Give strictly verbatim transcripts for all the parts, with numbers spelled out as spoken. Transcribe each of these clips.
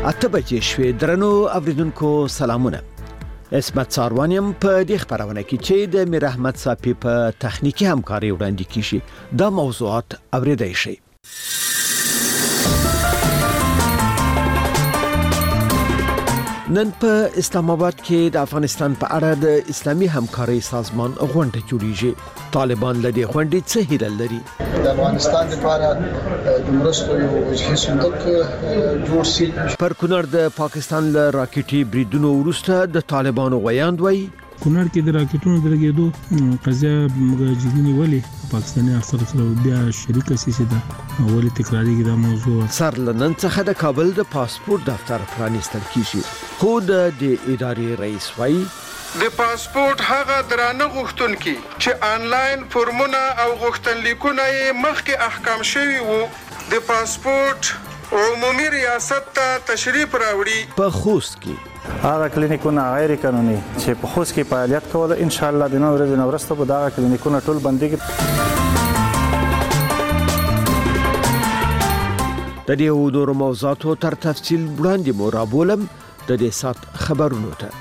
اته بجې شوې. درنو اوریدونکو سلامونه. اسمت ساروانیم په دې خبرونه کې چې د میر احمد صافي په تخنیکی همکاري وړاندې کیږي دا موضوعات اوریدای شي. نن په اسلام آباد کې د افغانستان په اړه د اسلامي همکاري سازمان غونډه جوړیږي. طالبان لدی غونډې څه هیله لري؟ د افغانستان لپاره د مرستو یو وجهي صندوق جوړ شي. پر کونړ د پاکستان له راکټي بریدونو وروسته د طالبانو ویاند وایي کونړ کې د راکټونو درګېدو قضیه مجاهدین ولی پاکستاني افسر سره بیا شریک سي ده ولی تکراری کې دا موضوع سر لنن څخه د کابل د پاسپورت دفتر پرانیستل کیږي. خو د ادارې رئیس وایي د پاسپورت هغه درانه غوښتونکي چې آنلاین فورمونه او غوښتنلیکونه یې مخکې احکام شوي وو د پاسپورت عمومي ریاست ته تشریف راوړي. په خوست کې هغه کلینیکونه غیر قانوني چې په خوست کې فعالیت کوله ان شاء الله د نن ورځې نه وروسته به دا کلینیکونه ټول بنديږي. د دې ډول موضوعاتو تر تفصیل وړاندې مو رابولم د دې سات خبرونو ته.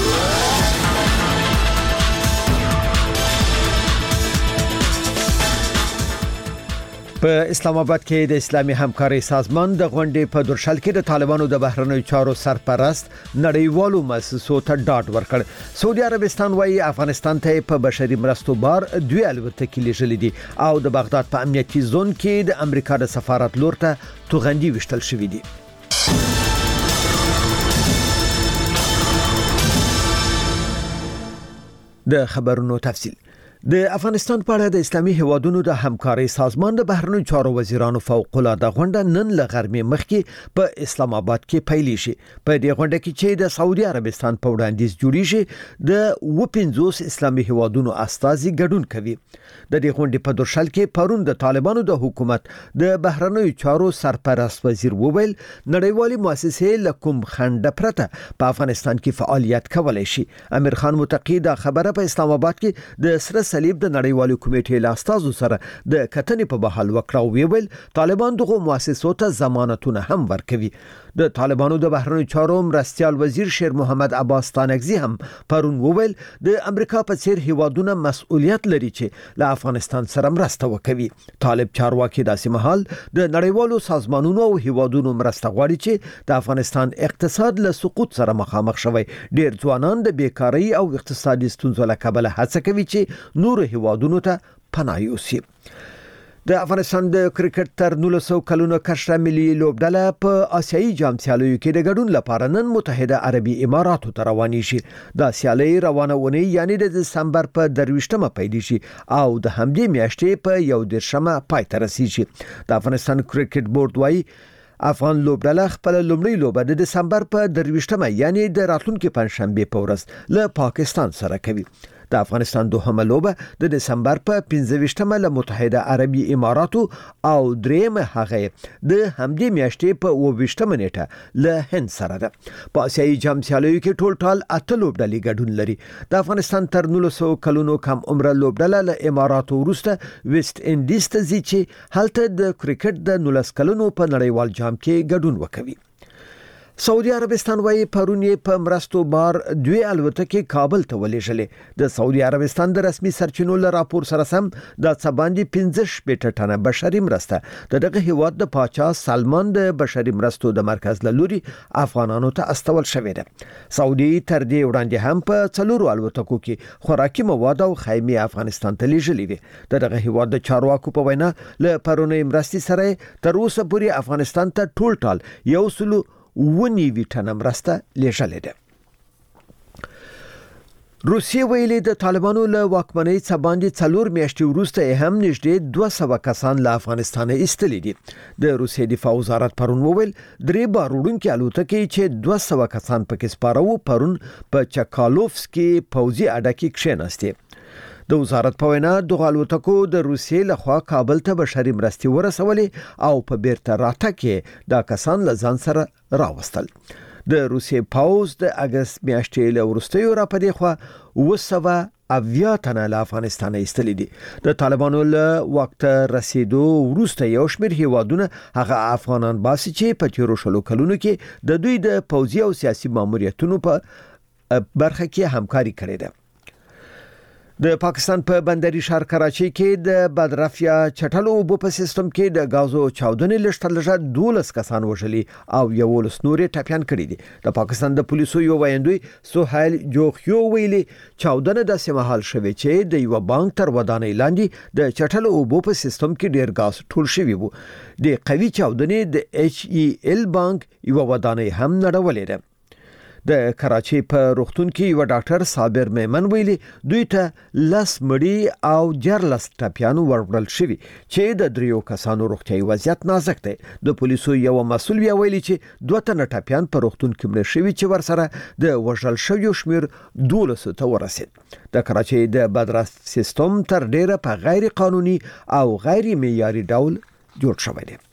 په اسلام آباد کې د اسلامي همکاري سازمان د غونډې په درشل کې د طالبانو د بهرنیو چارو سرپرست نړیوالو مؤسسو ته ډاډ ورکړ. سعودي عربستان وايي افغانستان ته په بشري مرستو بار دوی الوتکې لېږلې دي او د بغداد په امنیتي زون کې د امریکا د سفارت لور ته توغندي وشتل شوې دي. د خبرونو تفصیل. د افغانستان په اړه د اسلامي هیوادونو د همکاري سازمان د بهرنیو چارو وزیرانو فوق العاده غونډه نن له غرمې مخکې په اسلام آباد کې پیل شي. په دې غونډه کې چې د سعودي عربستان په وړاندیز جوړیږي د و پنځوس اسلامي هیوادونو استازي ګډون کوي. د دې غونډې په درشل کې پرون د طالبانو د حکومت د بهرنیو چارو سرپرست وزیر وویل نړیوالي مؤسسې لکم خنډ پرته په افغانستان کې فعالیت کولای شي. امیر خان متقی دا خبره په اسلام آباد کې د سره صلیب د نړیوالو کمیټې له استازو سره د کتنې په بحال وکړه او ویل طالبان دغه مؤسسو ته ضمانتونه هم ورکوي. د طالبانو د بهرنیو چارو مرستيال وزیر شیر محمد عباس تانکزی هم پرون وویل د امریکا په څیر هیوادونه مسؤلیت لري چې له افغانستان سره مرسته وکړي. طالب چارواکي داسې مهال د نړیوالو سازمانونو او هیوادونو مرسته غواړي چې د افغانستان اقتصاد له سقوط سره مخامخ شوی. ډیر ځوانان د بیکاری او اقتصادي ستونزو له کبله هڅه کوي چې نور هیوادونو ته پناه یوسي. د افغانستان د کرکټ تر نولس سوه کلونو کشره ملي لوبډله په آسیایي جام سیالیو کې د ګډون لپاره نن متحده عربي اماراتو ته روانې شي. دا سیالي روانه ونی یعنی د دسمبر په درویشتمه پیل شي او د همدې میاشتې په یو دیرشمه پای ته رسیږي. د افغانستان کرکټ بورډ وايي افغان لوبډله خپل لومړی لوبه د دسمبر په درویشتمه یعنی د راتلونکي پنځشنبه په ورځ له پاکستان سره کوي. د افغانستان دوهمه لوبه د دسمبر په پنځه ویشتمه له متحده عربي اماراتو او دریمه هغه د همدې میاشتې په اووه ویشتمه نیټه له هند سره ده. په آسیایي جام سیالیو کې ټول ټال اته لوبډلې ګډون لري. د افغانستان تر نولس سوه کلونو کم عمره لوبډله له اماراتو وروسته ویسټ انډیز ته ځي چې هلته د کرکټ د نولس کلونو په نړیوال جام کې ګډون وکوي. سعودي عربستان وايي پرون یې په مرستو بار دوی الوتکې کابل ته ولېږلې. د سعودي عربستان د رسمي سرچینو له راپور سره سم د څباندې پنځه شپېته ټنه بشري مرسته د دغه هیواد د پاچا سلمان د بشري مرستو د مرکز له لوري افغانانو ته استول شوې ده. سعودي تر دې وړاندې هم په څلورو الوتکو کې خوراکي مواد او خیمې افغانستان ته لیږلې وې. دغه هیواد د چارواکو په وینا له پرونی مرستې سره تر اوسه پورې افغانستان ته ټول ټال یو سلو ونی ویټنه مرسته لیږلې ده. روسیې ویلي د طالبانو له واکمنۍ څخه باندې څلور میاشتې وروسته هم نږدې دوه سوه کسان له افغانستان ایستلي دي. د روسیې دفاع وزارت پرون وویل درې باروړونکي الوتکې چې دوه سوه کسان پکې سپاره وو پرون په چکالوفس کې پوځي اډه کې کښېناستې. د وزارت په وینا دغه الوتکو د روسیې لخوا کابل ته بشري مرستې ورسولې او په بیرته راتګ کې دا کسان له ځان سره راوستل. د روسیې پوځ د اگست میاشتې له وروستیو را پدې خوا اوه سوه اویا تنه له افغانستان ایستل دي. د طالبانو له وخت رسیدو وروسته یو شمېر هیوادونه هغه افغانان باسي چې په تیرو شلو کلونو کې د دوی د پوځي او سیاسي ماموریتونو په برخه کې همکاري کړې ده. د پاکستان په بندري شهر کراچي کې د بدرفیا چټلو اوبو په سیستم کې د غازو چاودنې لشتلجه دولس کسان وژلي او یو لس نورې ټاپیان کړي دي. د پاکستان د پولیسو یو ویاندوی سهیل جوخیو ویلي چاودنه د سیمهال شوی چې د یو بانک تر ودانۍ لاندې د چټلو اوبو په سیستم کې ډیر غاز ټول شوی وو. د قوي چاودنې د ایچ ای ال بانک یو ودانۍ هم نړولې ده. د کراچي په روغتون کې یو ډاکټر صابر میمن ویلي دوی ته لاس مړی او جرلس ټاپیانو ورغړل شوی چې د دریو کسانو روغتیايي وضعیت نازک دی. د پولیسو یو مسؤل ویلي چې دوه تنه ټاپیان په روغتون کې مړ شوی چې ورسره د وژل شویو شمیر دولس ته ورسید. د کراچي د بدرس سیستم تر ډیره په غیر قانوني او غیر معیاري ډول جوړ شوی دی.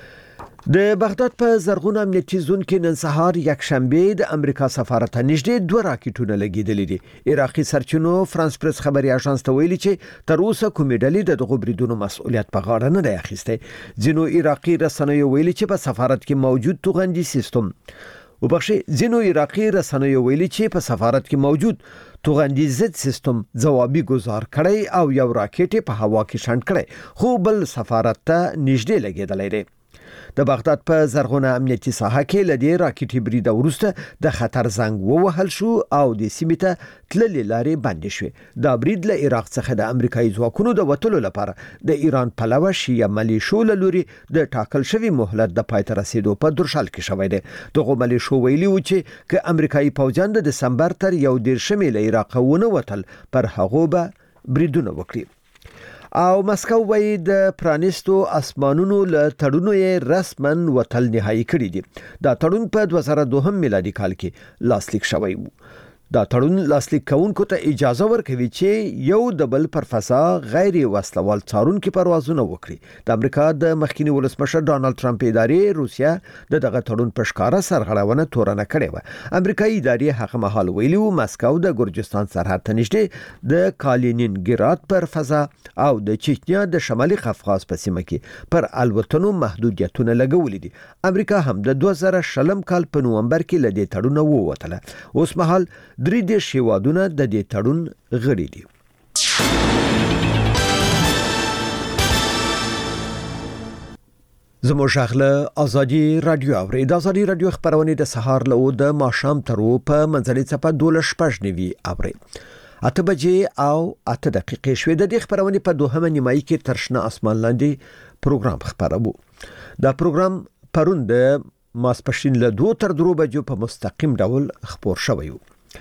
د بغداد په زرغون امنیتي زون کې نن سهار یک شنبه د امریکا سفارت نږدې دوه راکټونه لګیدلې دي. عراقي سرچینو فرانس پریس خبري اژانس ته ویلي چې تر اوسه کومې ډلې د دغو بریدونو مسؤلیت په غاړه نه دی اخیستی. ځینو عراقي رسنیو ویلي چې په سفارت کې موجود توغندي سیستم وبخښي ځینو عراقي رسنیو ویلي چې په سفارت کې موجود توغندي ضد سیستم ځوابي گزار کړی او یو راکټ په هوا کې شنډ کړی خو بل سفارت ته نږدې لګیدلی دی. د بغداد په زرغونه امنیتي ساحه کې لدی راکټي برید ورسته د خطر زنګ ووهل شو او د سیمې ته تللې لارې بندې شوې. دا برید له عراق څخه د امریکایي ځواکونو د وټلو لپاره د ایران پلوه شیعه ملیشو له لوري د ټاکل شوی مهلت د پای ته رسیدو په درشل کې شوی دی. دغه ملیشو ویلي و چې ک امریکایي پوځیان د دسمبر تر یو دیرشمې له عراق ونه وتل پر هغه به بریدونه وکړي. او مسکو وای د پرانیستو اسمانونو له تړونو یې رسمن وتل نهایی کړی دي. دا تړون په دوه زره دوه میلادي کال کې لاسلیک شوی وو. دا تړون لاسلیک کوونکو ته اجازه ورکوي چې یو د بل پر فضا غیر وسلوال څارونکو پروازونه وکړي. د امریکا د مخکینی ولسمشر ډانلډ ټرمپ ادارې روسیا د دغه تړون په ښکارا سرغړونه تورنه کړې و. امریکایي ادارې هغه مهال ویلي و مسکو د ګورجستان سرحد ته نږدې د کالینینګراد پر فضا او د چچنیا د شمالي قفقاز په سیمه کې پر الوتنو محدودیتونه لګولې دي. امریکا هم د دوه زره شلم کال په نومبر کې لدې تړون ووتله. اوس مهال درې دیرش هیوادونه د دې تړون غړي دي. زموږ شغله ازادي رادیو اوري. د ازادي رادیو خبرونه د سهار له د ماښام تر په منځنۍ چپه دوله شپږ نیوي اوري. اته بجې او اته دقیقې شوې. د دې خبرونه په دوهمه نیمایي کې ترشنه اسمان لاندې پروګرام خبرو. دا پروګرام پرون د ماسپښین له دوه تر درو بجو په مستقیم ډول خبر شوی و.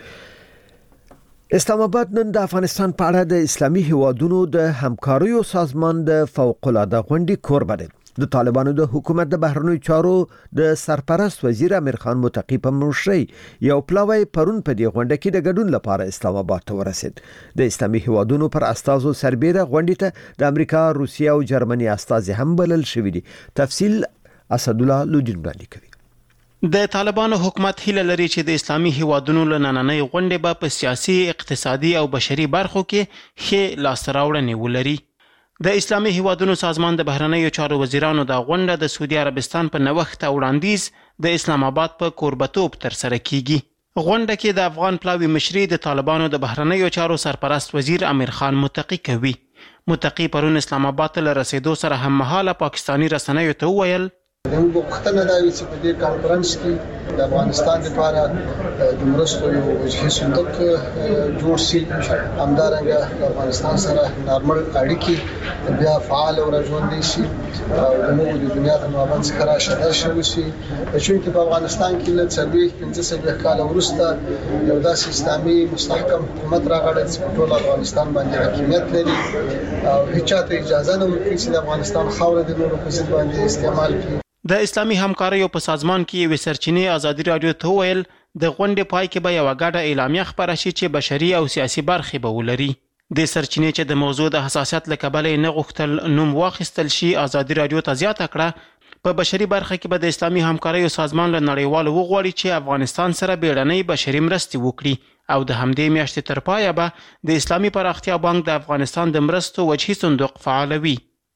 اسلام آباد نن د افغانستان په اړه د اسلامي هیوادونو د همکاریو سازمان د فوق العاده غونډې کوربه دی. د طالبانو د حکومت د بهرنیو چارو د سرپرست وزیر امیر خان متقی په مشرۍ یو پلاوی پرون په دې غونډه کې د ګډون لپاره اسلام آباد ته ورسید. د اسلامي هیوادونو پر استازو سربېره غونډې ته د امریکا، روسیه او جرمني استازي هم بلل شوي دي. تفصیل اسد الله لودین وړاندې کوي. د طالبانو حکومت هیله لري چې د اسلامي هیوادونو لنننۍ غونډې به په سیاسي، اقتصادي او بشري برخو کې ښه لاسته راوړنې ولري. د اسلامي هیوادونو سازمان د بهرنیو چارو وزیرانو د غونډه د سعودي عربستان په نوښت او وړاندیز د اسلام آباد په کوربتوب تر سره کیږي. غونډه کې د افغان پلاوي مشري د طالبانو د بهرنیو چارو سرپرست وزیر امیر خان متقی کوي. متقی پرون اسلام آباد ته رسیدو سره هم مهاله پاکستانی رسنیو ته وویل موږ غوښتنه دا وی چې په دې کانفرنس کې د افغانستان لپاره د مرستو یو وجهي صندوق جوړ شي. همدارنګه د افغانستان سره نارمل اړیکې بیا فعال او راځوندي شي او د نوو د دنیا د مابین څخه راشد شوي شي. چې په افغانستان کې له څلوېښت پنځه څلوېښت کال وروسته یو داسې اسلامي مستحکم حکومت راغلی چې په ټول افغانستان باندې حاکمیت لري او هیڅ چاته اجازه نه ورکوي چې د افغانستان خاوره د نورو په ضد باندې استعمال کړي. د اسلامي همکاریو په سازمان کې یو سرچینې ازادي رادیو ته ویل د غونډې پای کې به یو غاډه اعلامیه خبره شي چې بشري او سیاسي برخې به ولري. د سرچینې چې د موضوع د حساسیت له کبله نه غوښتل نوم واخیستل شي ازادي رادیو ته زیاته کړه په بشري برخه کې به د اسلامي همکاریو سازمان له نړیوالو وغواړي چې افغانستان سره بیړنۍ بشري مرستې وکړي. او د همدې میاشتې تر پایه به د اسلامي پراختیا بانک د افغانستان د مرستو وجهي صندوق فعالوي.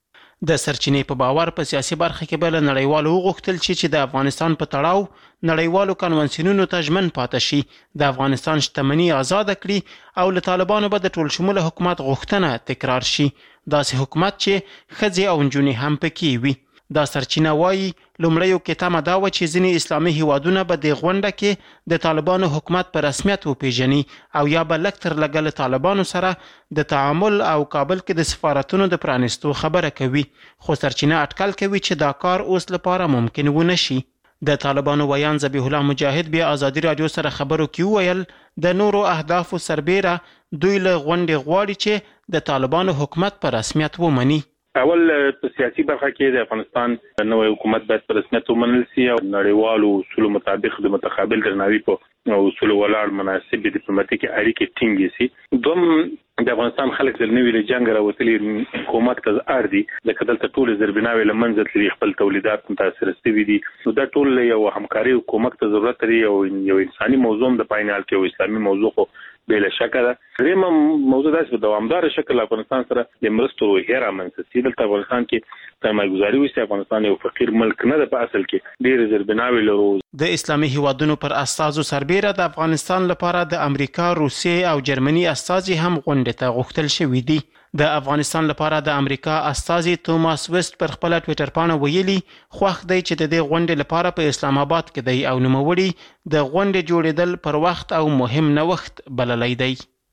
د سرچینې په باور په سیاسي برخه کې به له نړیوالو وغوښتل شي چې د افغانستان په تړاو نړیوالو کنونسیونونو ته ژمن پاتې شي، د افغانستان شتمني آزاده کړي او له طالبانو به د ټول شموله حکومت غوښتنه تکرار شي، داسې حکومت چې ښځې او نجونې هم پکې وي. دا سرچینه وایي لومړیو کې تمه دا وه چې ځینې اسلامي هیوادونه به د غونډه کې د طالبانو حکومت په رسمیت وپیژني او یا به لږ تر لږه له طالبانو سره د تعامل او کابل کې د سفارتونو د پرانیستو خبره کوي، خو سرچینه اټکل کوي چې دا کار اوس لپاره ممکن ونه شي. د طالبانو ویان ذبیح الله مجاهد بیا ازادي رادیو سره خبرو کې وویل د نورو اهدافو سربیره دوی له غونډې غواړي چې د طالبانو حکومت په رسمیت ومني. اول په سیاسي برخه کې د افغانستان نوې حکومت باید په رسمیت ومنل شي او نړیوالو اصولو مطابق د متقابل درناوي په اصول ولاړ مناسب ډیپلوماټیک اړیکې ټینګې شي. دوم د افغانستان خلک د نوې جنگ راوتلي حکومت ته اړ دي ځکه دلته ټول زربناوي لمنځه تللي خپل تولیدات متاثر شوي دي، نو دا ټول یو همکاري حکومت ته ضرورت لري او یو انساني موضوع د پاینال کې او اسلامي موضوع خو بلا شک ده. درېیم موضوع داسې په دوامدار شکل افغانستان سره د مرستو روحیه رامنځته شي. دلته افغانستان کې سرمایه‌ګذاري وشي، افغانستان یو فقیر ملک نه ده، په اصل کې ډېرې زربناوي لرو. د اسلامي هیوادونو پر اساسو سربیره د افغانستان لپاره د امریکا، روسیې او جرمني استازي هم غونډې ته غوښتل شوي دي. د افغانستان لپاره د امریکا استازي توماس ویسټ پر خپل ټویټر پاڼه ویلي خوښ دی چې د دې غونډې لپاره په اسلام آباد کې دی او نوموړي د غونډې جوړېدل پر وخت او مهم نوښت بللی دی.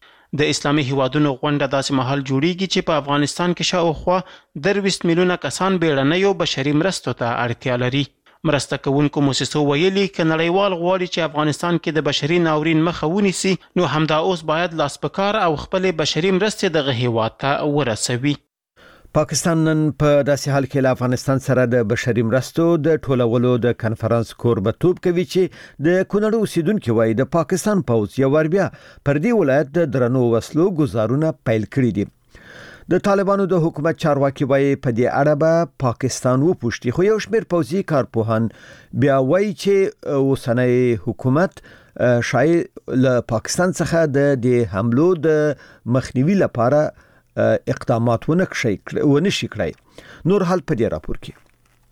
د اسلامي هیوادونو غونډه داسې مهال جوړیږي چې په افغانستان کې شاوخوا درویشت میلیونه کسان بیړنیو بشري مرستو ته اړتیا لري. مرسته کوونکو موسسو ویلي که نړیوال غواړي چې افغانستان کې د بشري ناورین مخه ونیسي نو همدا اوس باید لاس په کار او خپلې بشري مرستې دغه هیواد ته ورسوي. پاکستان نن په داسې حال کې له افغانستان سره د بشري مرستو د ټولولو د کنفرانس کوربتوب کوي چې د کونړ اوسیدونکو وایي د پاکستان پوځ یو ور بیا پر دې ولایت د درنو وسلو گزارونه پیل کړي دي. د طالبانو د حکومت چارواکي وایي په دې اړه به پاکستان وپوښتي، خو یو شمېر پوځي کارپوهان بیا وایي چې اوسنۍ حکومت شاید له پاکستان څخه د دې حملو د مخنیوي لپاره اقدامات ونه کړي. نور حال په دې راپور کې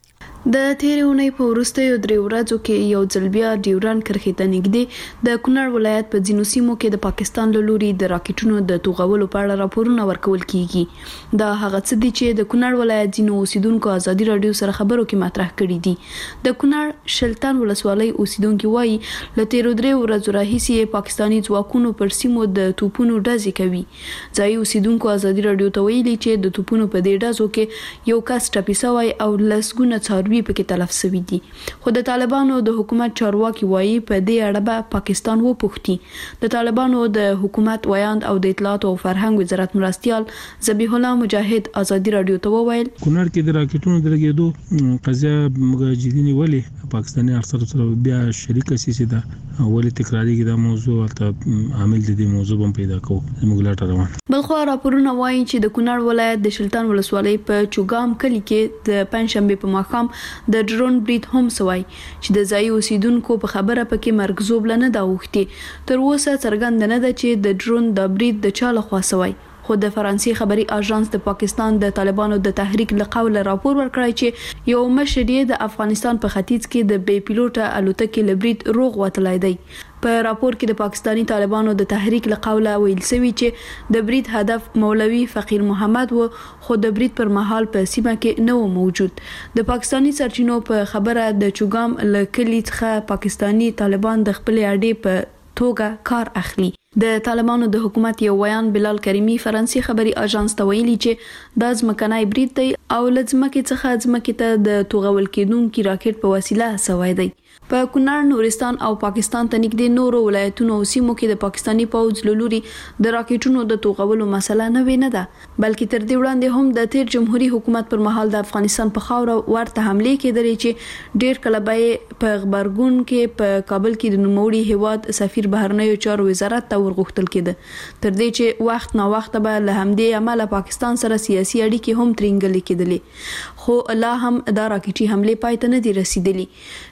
د تیرې اونۍ په وروستیو درې ورځو کې یو ځل بیا ډیورنډ کرښې ته نږدې د کونړ ولایت په ځینو سیمو کې د پاکستان له لوري د راکټونو د توغولو په اړه راپورونه ورکول کیږي. دا هغه څه دي چې د کونړ ولایت ځینو اوسیدونکو ازادي رادیو سره خبرو کې مطرح کړي دي. د کونړ شلتان ولسوالۍ اوسیدونکو وایي له تیرو درې ورځو راهیسې پاکستاني ځواکونو پر سیمو د توپونو ډزې کوي. ځایي اوسیدونکو ازادي رادیو ته ویلي چې د توپونو په دې ډزو کې یو کس ټپي شوی او لسګونه څاروي پکې تلف شوي دي، خو د طالبانو د حکومت چارواکي وایي په دې اړه به پاکستان وپوښتي. د طالبانو د حکومت ویاند او د اطلاعات او فرهنګ وزارت مرستیال ذبیح الله مجاهد ازادي رادیو ته وویل کونړ کې د راکټونو د لګېدو قضیه مجاهدین ولې پاکستاني افسر سره بیا شریک سي ده ولې تکرارېږي دا موضوع ته عامل دي موضوع هم پیدا کوو زموږ لاټ روان. بلخو راپورونه وایي چې د کونړ ولایت د شلتان ولسوالۍ په چوغام کلی کې د پنځشنبه په ماښام د ډرون برید هم سوی چې د ځای اوسیدونکو په خبره پکې مرګزوب لنه دا وختي. تر اوسه څرګند نه ده چې د ډرون د برید د چا لخوا سوی، خو د فرانسې خبري اژانس د پاکستان د طالبانو د تحریک له قوله راپور ورکړی چې یو مشر یې د افغانستان په ختیځ کې د بې پیلوټه الوتکې له برید روغ وتلی دی. په راپور کې د پاکستاني طالبانو د تحریک له قوله ویل شوی چې د برید هدف مولوي فقیر محمد و، خو د برید پر مهال په سیمه کې نه و موجود. د پاکستاني سرچینو په خبره د چوغام له کلی څخه پاکستاني طالبان د خپل اډې په توګه کار اخلي. د طالبانو د حکومت یو ویان بلال کریمی فرانسې خبري اژانس ته ویلي چې د ځمکنای برید دی او لځمکې څخه ځمکې ته د توغول کېدونکو راکټ په وسیله سوی دی. په کونړ، نورستان او پاکستان ته نږدې نورو ولایتونو او سیمو کې د پاکستاني پوځ له لوري د راکټونو د توغولو مسله نه نه ده، بلکې تر دې وړاندې هم د تیر جمهوریت حکومت پر مهال د افغانستان په خاوره ورته حمله کېدلې چې ډېر کله به په خبرګون کې په کابل کې د نوموړي هیواد سفیر بهرنیو چارو وزارت ته ورغوښتل کېده، تر دې چې وخت نا وخت به له همدې عمله پاکستان سره سیاسي اړیکې هم ترنګلې کېدلې، خو لا هم دا راکټي حمله پای ته نه دي رسیدلې. دا چې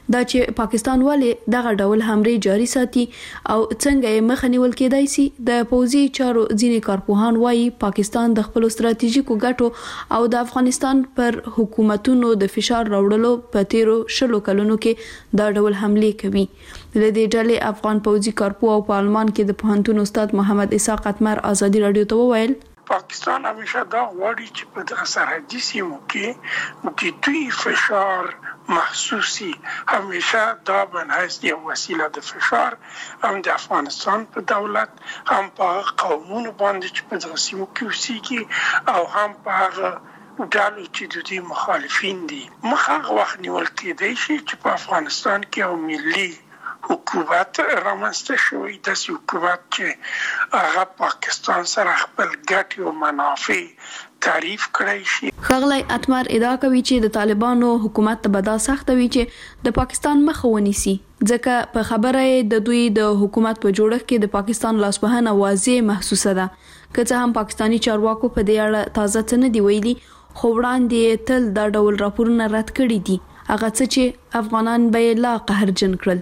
چې پاکستان ولې دغه ډول حمله جاري ساتي او څنګه یې مخه نیول کېدای شي. د پوځي چارو ځینې کارپوهان وایي پاکستان د خپل ستراتیژیکو ګټو او د افغانستان پر حکومتونو د فشار راوړلو په تیرو شلو کلونو کې دا ډول حمله کوي. د دې ډلې افغان پوځي کارپو او په آلمان کې د پوهنتون استاد محمد اسحاق اتمر ازادي رادیو ته وویل پاکستان همیشه دا غواړي چې په دغه سرحدي سیمو کې د دوی فشار محسوسي همیشه دا بنحیث یو وسیله د فشار هم د افغانستان په دولت هم په قومونو باندې چې په دغه سیمو کې اوسېږي او هم په هغه ډالو چې د دوی مخالفین دي. مخه وخت نیول کېدای شي چې په افغانستان کې یو ملي حکومت رامنځته شوی داسې حکومت چې هغه پاکستان سره خپل ګټې او منافع تعریف کړی شي. ښاغلی اتمر ادعا کوي چې د طالبانو حکومت ته به دا سخته وي چې د پاکستان مخه ونیسي ځکه په خبره د دوی د حکومت په جوړښت کې د پاکستان لاسوهنه واضح محسوسه ده. که څه هم پاکستانی چارواکو په دې اړه تازه څه نه دی ویلي خو وړاندې تل دا ډول راپورونه رد کړي دي هغه څه چې افغانان به لا قهرجن کړل.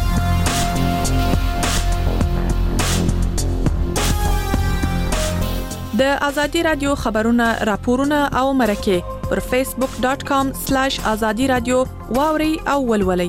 د ازادي رادیو خبرونه راپورونه او مرکه پر فیسبوک ډاٹ کام سلیش ازادي رادیو واوري او ولولي.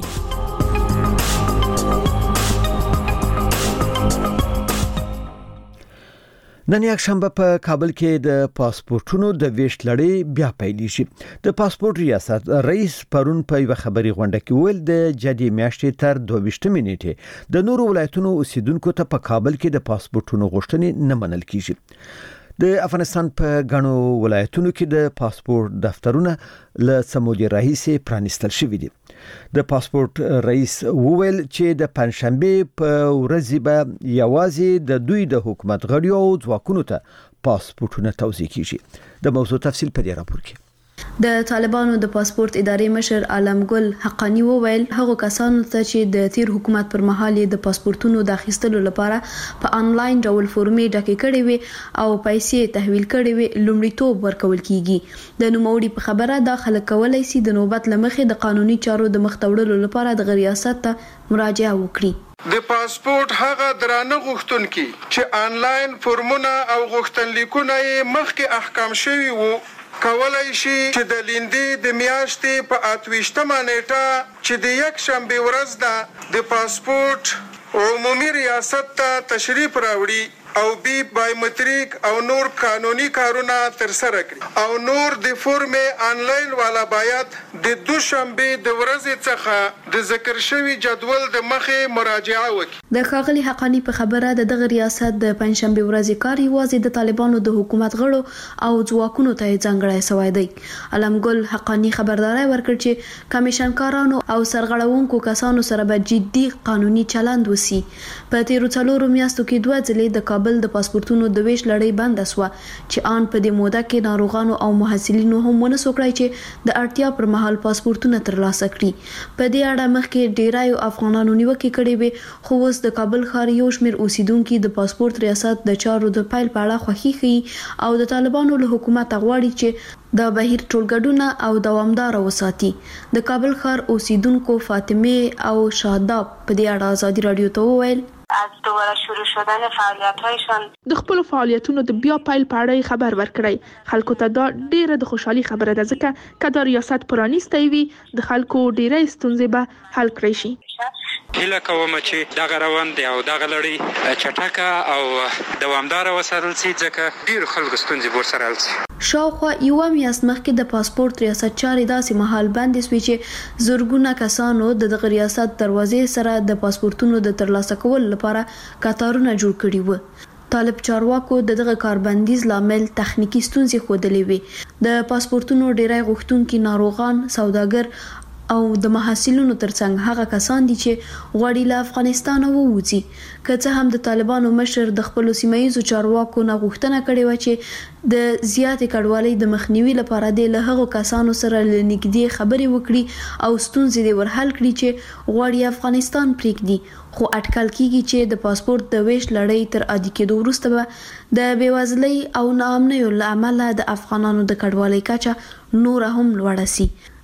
نن یک شنبه په کابل کې د پاسپورتونو د ویش لړۍ بیا پیلېږي. د پاسپورت ریاست رئیس پرون په یو خبري غونډه کې ویل د جدي میاشتې تر دوه ویشتمې نیټې د نورو ولایتونو اوسیدونکو ته په کابل کې د پاسپورتونو غوښتنې نه منل کیږي. د افغانستان په غنو ولایتونو کې د پاسپورت دفترونه له سمودي راهیسي پرانیستل شوي دي. د پاسپورت رئیس وویل چې د پنځشنبه په ورځ به یوازې د دوی د حکومت غړیو او ځواکونو ته پاسپورتونه توزیع کیږي. د موضوع تفصیل په دې راپور کې. د طالبانو د پاسپورت ادارې مشر عالمګل حقانی وویل هغه کسانو ته چې د تیر حکومت پر مهال د پاسپورتونو د اخیستلو لپاره په انلاین ډول فورمې ډکې کړې وي او پیسې تحویل کړې وي لومړیتوب ورکول کیږي. د نوموړي په خبره دا خلک کولای شي د نوبت لمخې د قانوني چارو د مخ ته وړلو لپاره د ریاست ته مراجعه وکړي. د پاسپورت هغه درانه غوښتونکي چې انلاین فورمونه او غوښتنلیکونه یې مخکې احکام شوي وو کولای شي چې د لیندې د میاشتې په اتویشتمه نیټه چې د یک شنبه ورځ ده د پاسپورت عمومي ریاست ته تشریف راوړي او بي بایومټریک او نور قانوني کارونه تر سره کړي او نور د فورمې انلاین والا باید د دوشنبه د ورځې څخه د ذکر شوی جدول د مخې مراجعه وکړي. د ښاغلي حقانی په خبره د دغه ریاست د پنځشنبه ورځې کار یوازې د طالبانو د حکومت غړو او ځواکونو ته ځانګړی شوی دی. علمګل حقانی خبرداري ورکړ چې کمیشنکارانو او سرغړونکو کسانو سره به جدي قانوني چلند وسی. په تیرو څلورو میاشتو کې دوه ځلې د کابل د پاسپورتونو د ویش لړۍ بند شوه چې آن په دې موده کې ناروغانو او محصلینو هم ونه سوکړای چې د اړتیا پر مهال پاسپورتونه ترلاسه کړي. په دې اړه مخکې ډیرایو افغانانو نیوکه کړې وي خو اوس د کابل ښار یو شمېر اوسیدونکو د پاسپورت ریاست د چارو د پیل په اړه خوښي ښیي او د طالبانو له حکومت غواړي چې د بهیر ټولګډونه او دوامدار وساتي. د کابل ښار اوسیدونکو فاطمه او شاداب په دې اړه ازادي رادیو ته وویل از دوباره شروع شدن فعالیت‌هایشان د خپل فعالیتونو د بیا پیل په اړه خبر ورکړی. خلکو ته دا ډیره د خوشحالي خبره ده ځکه که دا ریاست پرانیستی وي د خلکو ډیره ستونزې به حل کړی شي. هیله کوم چې دغه روند او دغه لړۍ چټکه او دوامدار وساتل شي ځکه ډیر خلکو ستونزې ورسره حل شي. شاوخوا یو میاشت مخکې د پاسپورت ریاست چارې داسې مهال بندې شوې چې زرګونه کسانو د دغه ریاست دروازې سره د پاسپورتونو د ترلاسه کولو لپاره کتارونه جوړ کړي وو. طالب چارواکو د دغه کاربندیز لامل تخنیکی ستونزې ښودلې وي. د پاسپورتونو ډیری غوښتونکي ناروغان، سوداګر او د محصلینو ترڅنګ هغه کسان دي چې غواړي له افغانستان ووځي. که څه هم د طالبانو مشر د خپل سیمایي چارواکو نه غوښتنه کړې و چې د زیاتې کډوالۍ د مخنیوي لپاره د له هغو کسانو سره لنګدې خبرې وکړي او ستونزې دې ورحل کړي چې غواړي افغانستان پرېږدي. خو اټکل کیږي چې د پاسپورت د ویش لړۍ تر عادي کېدو وروسته به د بېوزلۍ او ناامنیو له امله د افغانانو د کډوالۍ کچه نور هم لوړه شي.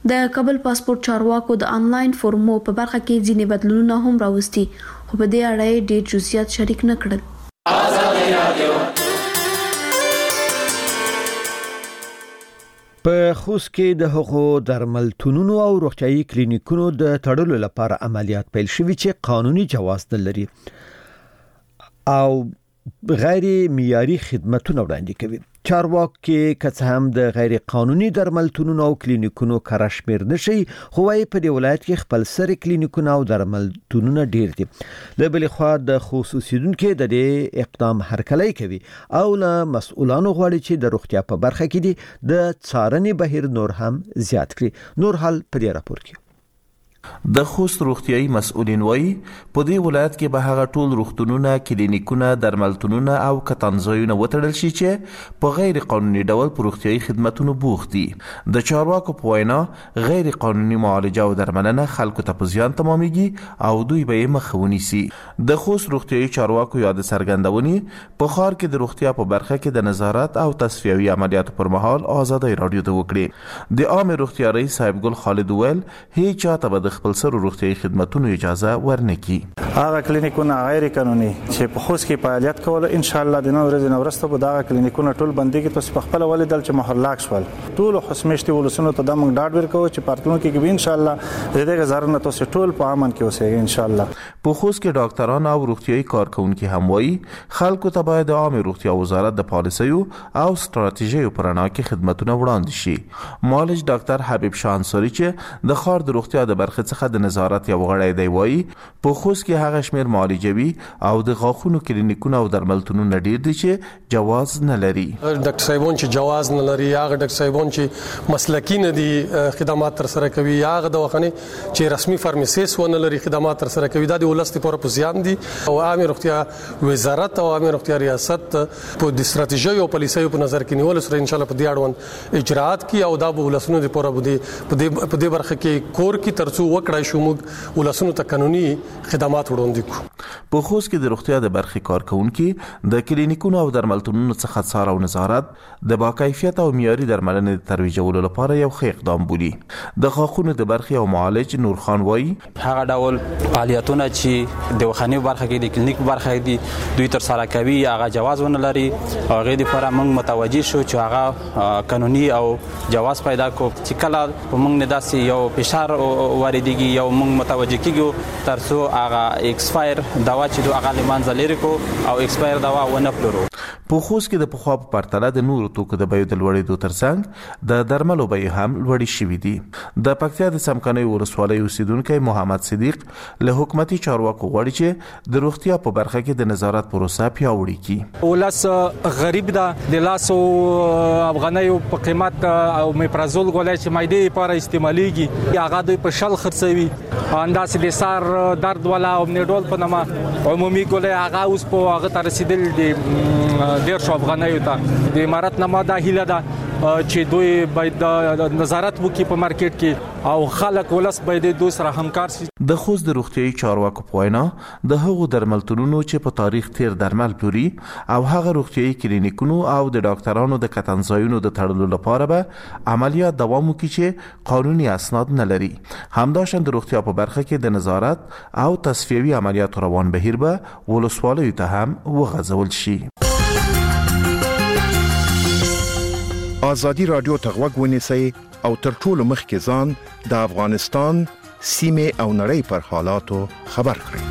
د کابل پاسپورت چارواکو د انلاین فورمو په برخه کې ځینې بدلونونه هم راوستي، خو په دې اړه ډېر جزئیات شریک نه کړل. په خوست کې د هغو درملتونونو او روغتیايي کلینیکونو د تړلو لپاره عملیات پیل شوي چې قانوني جواز لري او غیر معیاري خدماتونه وړاندې کوي. چارواکي که هم د غیر قانوني درملتونونو او کلینیکونو کار شمیر نشي، خو وايي په دې ولایت کې خپل سره کلینیکونه او درملتونونه ډیر دي. له بل خوا د خصوصیدونکو د دې اقدام هرکلی کوي او له مسؤلانو غواړي چې د روغتیا په برخه کې دي د څارنې بهیر نور هم زیات کړي. نور حال په دې راپور کې د خوست روغتیايي مسؤلین وایي په دې ولایت کې به هغه ټول روغتونونه، کلینیکونه، درملتونونه او کتانځایونه وتړل شي چې په غیر قانوني ډول په روغتیايي خدماتونو بوخت دي. د چارواکو په وینا غیر قانوني معالجه او درملنه خلکو ته په زیان تمامېږي او دوی به یې مخه ونیسي. د خوست روغتیايي چارواکو یاد څرګندونې په ښار کې د روغتیا په برخه کې د نظارت او تصفیوي عملیاتو پر مهال آزادۍ رادیو ته وکړي. د عام روغتیا رئیس صاحب ګل خالد ویل هیڅ چاته به خپل سره روغتیايي خدماتونو اجازه ورنکړي. هغه کلینیکونه غیر قانوني چې په خوست کې فعالیت کوله ان شاء الله د نن ورځې نه وروسته به دا کلینیکونه ټول بنديږي. تاسو په خپل ولیدل چې محلاک شول ټول خصمشتي ولسونو ته د موږ ډاډ ورکوي چې پارتونو کې به ان شاء الله د دې غزارنه تاسو ټول په امن کې اوسئ ان شاء الله. په خوست کې ډاکټران او روغتیايي کارکونکو هم وایي خلکو ته باید د عامه روغتیا وزارت د پالیسیو او ستراتیژیو پر اړه کې خدماتونه وړاندې شي. معالج ډاکټر حبیب شاه انصاری چې د خار د روغتیا د برخه څخه د نظارت یو غړی دی وایي په خوست کې هغه شمیر معالجوي او د غاښونو کلینیکونه او درملتونونه ډیر دي چې جواز نه لري. ډاکټر صاحبون چې جواز نه لري، هغه ډاکټر صاحبون چې مسلکی نه دي خدمات تر سره کوي، هغه د وخنه چې رسمي فارماسیست ونه لري خدمات تر سره کوي، دا د ولست لپاره په زیان دي. او عامه روغتیا وزارت او عامه روغتیا ریاست په د ستراتیژي او پالیسیو په نظر کې نیول سره ان شاء الله په دې اړوند اجرات کی او دا به ولسونو لپاره په دې په دې برخه کې کور کی ترڅو وکړای شو موږ ولسونو ته قانوني خدمات وړاندې کوو. په خوست کې د روغتیا د برخې کارکونکو د کلینیکونو او درملتونونو څخه څار او نظارت د باکیفیت او معیاري درملنې د ترویجولو لپاره یو ښه اقدام بولي. د غاښونو د برخې او معالج نور خان وایي هغه ډول فعالیتونه چې د وخنی برخه کې د کلینیک برخه کې دوی تر سره کوي هغه جواز ونه لري. هغه د لپاره موږ متوجي شو چې هغه قانوني او جواز پیدا کو چې کله موږ نه داسې یو فشار واردېږي یو موږ متوجي کیږو ترڅو هغه ایکسپایر دوا چې دوه هغه لمانځه لري کو او ایکسپایر دوا ونه پلورو. په خوست کې د پخوا په پرتله د نورو توکو د بیو د لوړېدو ترڅنګ د درملو بیې هم لوړې شوې دي. د پکتیا د څمکنیو ولسوالۍ اوسیدونکی محمد صدیق له حکومتي چارواکو غواړي چې د روغتیا په برخه کې د نظارت پروسه پیاوړې کړي. ولس غریب ده، د لاسو افغانیو په قیمت او میپرازول ګولای چې مایده لپاره استعمالېږي هغه دوی په شل خرڅوي. انداسې د سار درد ولا او نیډول په نامه عمومي ګولای هغه اوس په هغه تر رسیدل دي ډیر شو افغانیو ته. د امارات نه ماده هیله ده چې دوی باید نظارت وکړي په مارکیټ کې او خلک ولس باید دوی سره همکار شي. د خوست د روغتیايي چارواکو په وینا د هغو درملتونونو چې په تاریخ تیر درمل پلوري او هغه روغتیايي کلینیکونو او د ډاکټرانو د کتنځایونو د تړلو لپاره به عملیات دوام وکړي چې قانوني اسناد نه لري. همداشان د روغتیا په برخه کې د نظارت او تصفیوي عملیات روان بهیر به ولسوالیو ته هم وغځول شي. آزادی رادیو ته غوږ ونیسئ او تر ټولو مخکې ځان د افغانستان سیمې او نړۍ پر حالاتو خبر کړئ.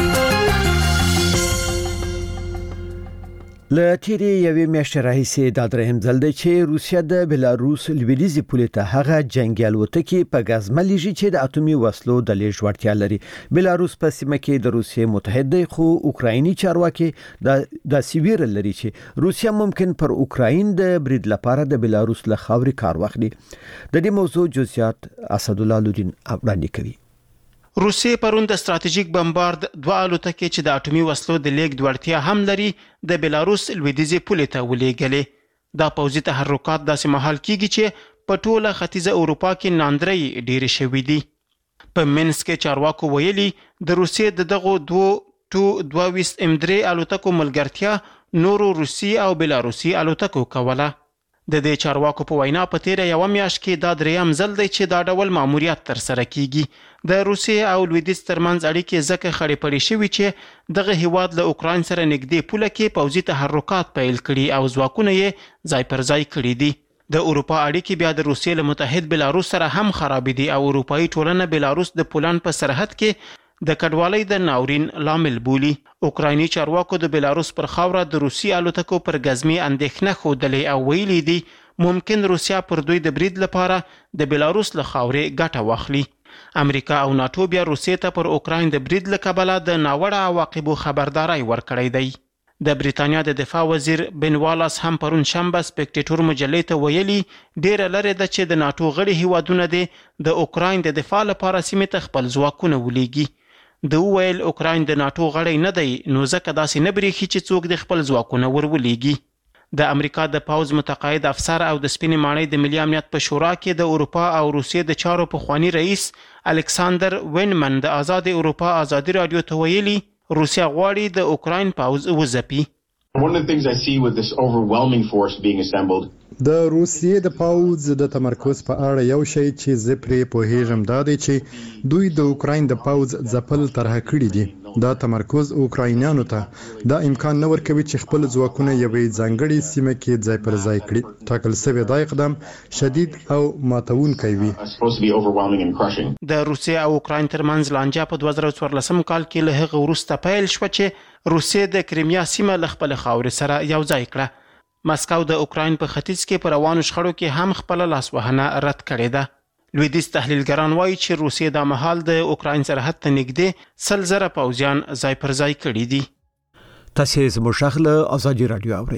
له تیرې یوې میاشتې راهیسې دا درېیم ځل دی چې روسیه د بلاروس لویدیځې پولې ته هغه جنګي الوتکې په ګزمه لیږي چې د اټومي وسلو د لیږد وړتیا لري. بلاروس په سیمه کې د روسیې متحد دی، خو اوکرایني چارواکي د داسې ویره لري چې روسیه ممکن پر اوکراین د برید لپاره د بلاروس له خاورې کار واخلي. د دې موضوع جزئیات اسدالله لودین وړاندې کوي. روسیې پرون د ستراتیژیک بمبارد دوه الوتکې چې د اټومي وسلو د لیږد وړتیا هم لري د بلاروس لویدیځې پولې ته ولېږلې. دا پوځي تحرکات داسې مهال کیږي چې په ټوله ختیځه اروپا کې ناندرۍ ډېرې شوې دي. په مینسک کې چارواکو ویلي د روسیې د دغو دوه ټو دوه ویشت ام درې الوتکو ملګرتیا نورو روسي او بلاروسي الوتکو کوله. د دې چارواکو په وینا په تیره یوه میاشت کې دا دریم ځل دی چې دا ډول ماموریت ترسره کیږي. د روسیې او لویدیځ ترمنځ اړیکې ځکه خړې پړې شوي چې دغه هیواد له اوکراین سره نږدې پوله کې پوځي تحرکات پیل کړي او ځواکونه یې ځای پر ځای کړي دي. د اروپا اړیکې بیا د روسیې له متحد بلاروس سره هم خراب دي او اروپایي ټولنه بلاروس د پولند په سرحد کې د کډوالۍ د ناورین لامل بولي. اوکرایني چارواکو د بلاروس پر خاوره د روسي الوتکو پر ګزمي اندېښنه ښودلې او ویلي دي ممکن روسیا پر دوی د برید لپاره د بلاروس له خاورې ګټه واخلي. امریکا او ناتو بیا روسیې ته پر اوکراین د برید له کبله د ناوړه عواقبو خبرداري ورکړی دی. د بریتانیا د دفاع وزیر بن والاس هم پرون شنبه سپیکټیټور مجلې ته ویلي ډیره لرې ده چې د ناتو غړي هیوادونه دي د اوکراین د دفاع لپاره سیمې ته خپل ځواکونه ولیږي. د وویل اوکراین د ناتو غړی نه دی نو ځکه داسې نه بریښي چې څوک د خپل ځواکونه ورولېږي. د امریکا د پوځ متقاعد افسر او د سپینې ماڼۍ د ملي امنیت په شورا کې د اروپا او روسیې د چارو پخوانی رئیس الکساندر وینمن د آزاد اروپا ازادي رادیو ته ویلي روسیا غواړي د اوکراین پوځ وځپي. One of the things I see with this overwhelming force being assembled د روسیې د پوځ د تمرکز په اړه یو شی چې زه پرې پوهیږم دا دی چې دوی د اوکراین د پوځ ځپل طرح کړي دي. دا تمرکز اوکراینیانو ته دا امکان نه ورکوي چې خپل ځواکونه یوې ځانګړې سیمه کې ځای پر ځای کړي. ټاکل شوی دا اقدام شدید او ماتونکی وي. د روسیې او اوکراین ترمنځ لانجه په دوه زره څوارلسم کال کې له هغه وروسته پیل شوه چې روسیې د کریمیا سیمه له خپل خاورې سره یو ځای کړه. مسکو د اوکراین په ختیځ کې پر روانو شخړو کې هم خپل لاسوهنه رد کړې ده. لویدیځ تحلیلګران وایي چې روسیې دا مهال د اوکراین سرحد ته نږدې سل زره پوځیان ځای پر ځای کړي دي. تاسو زموږ شغله ازادي رادیو اورئ.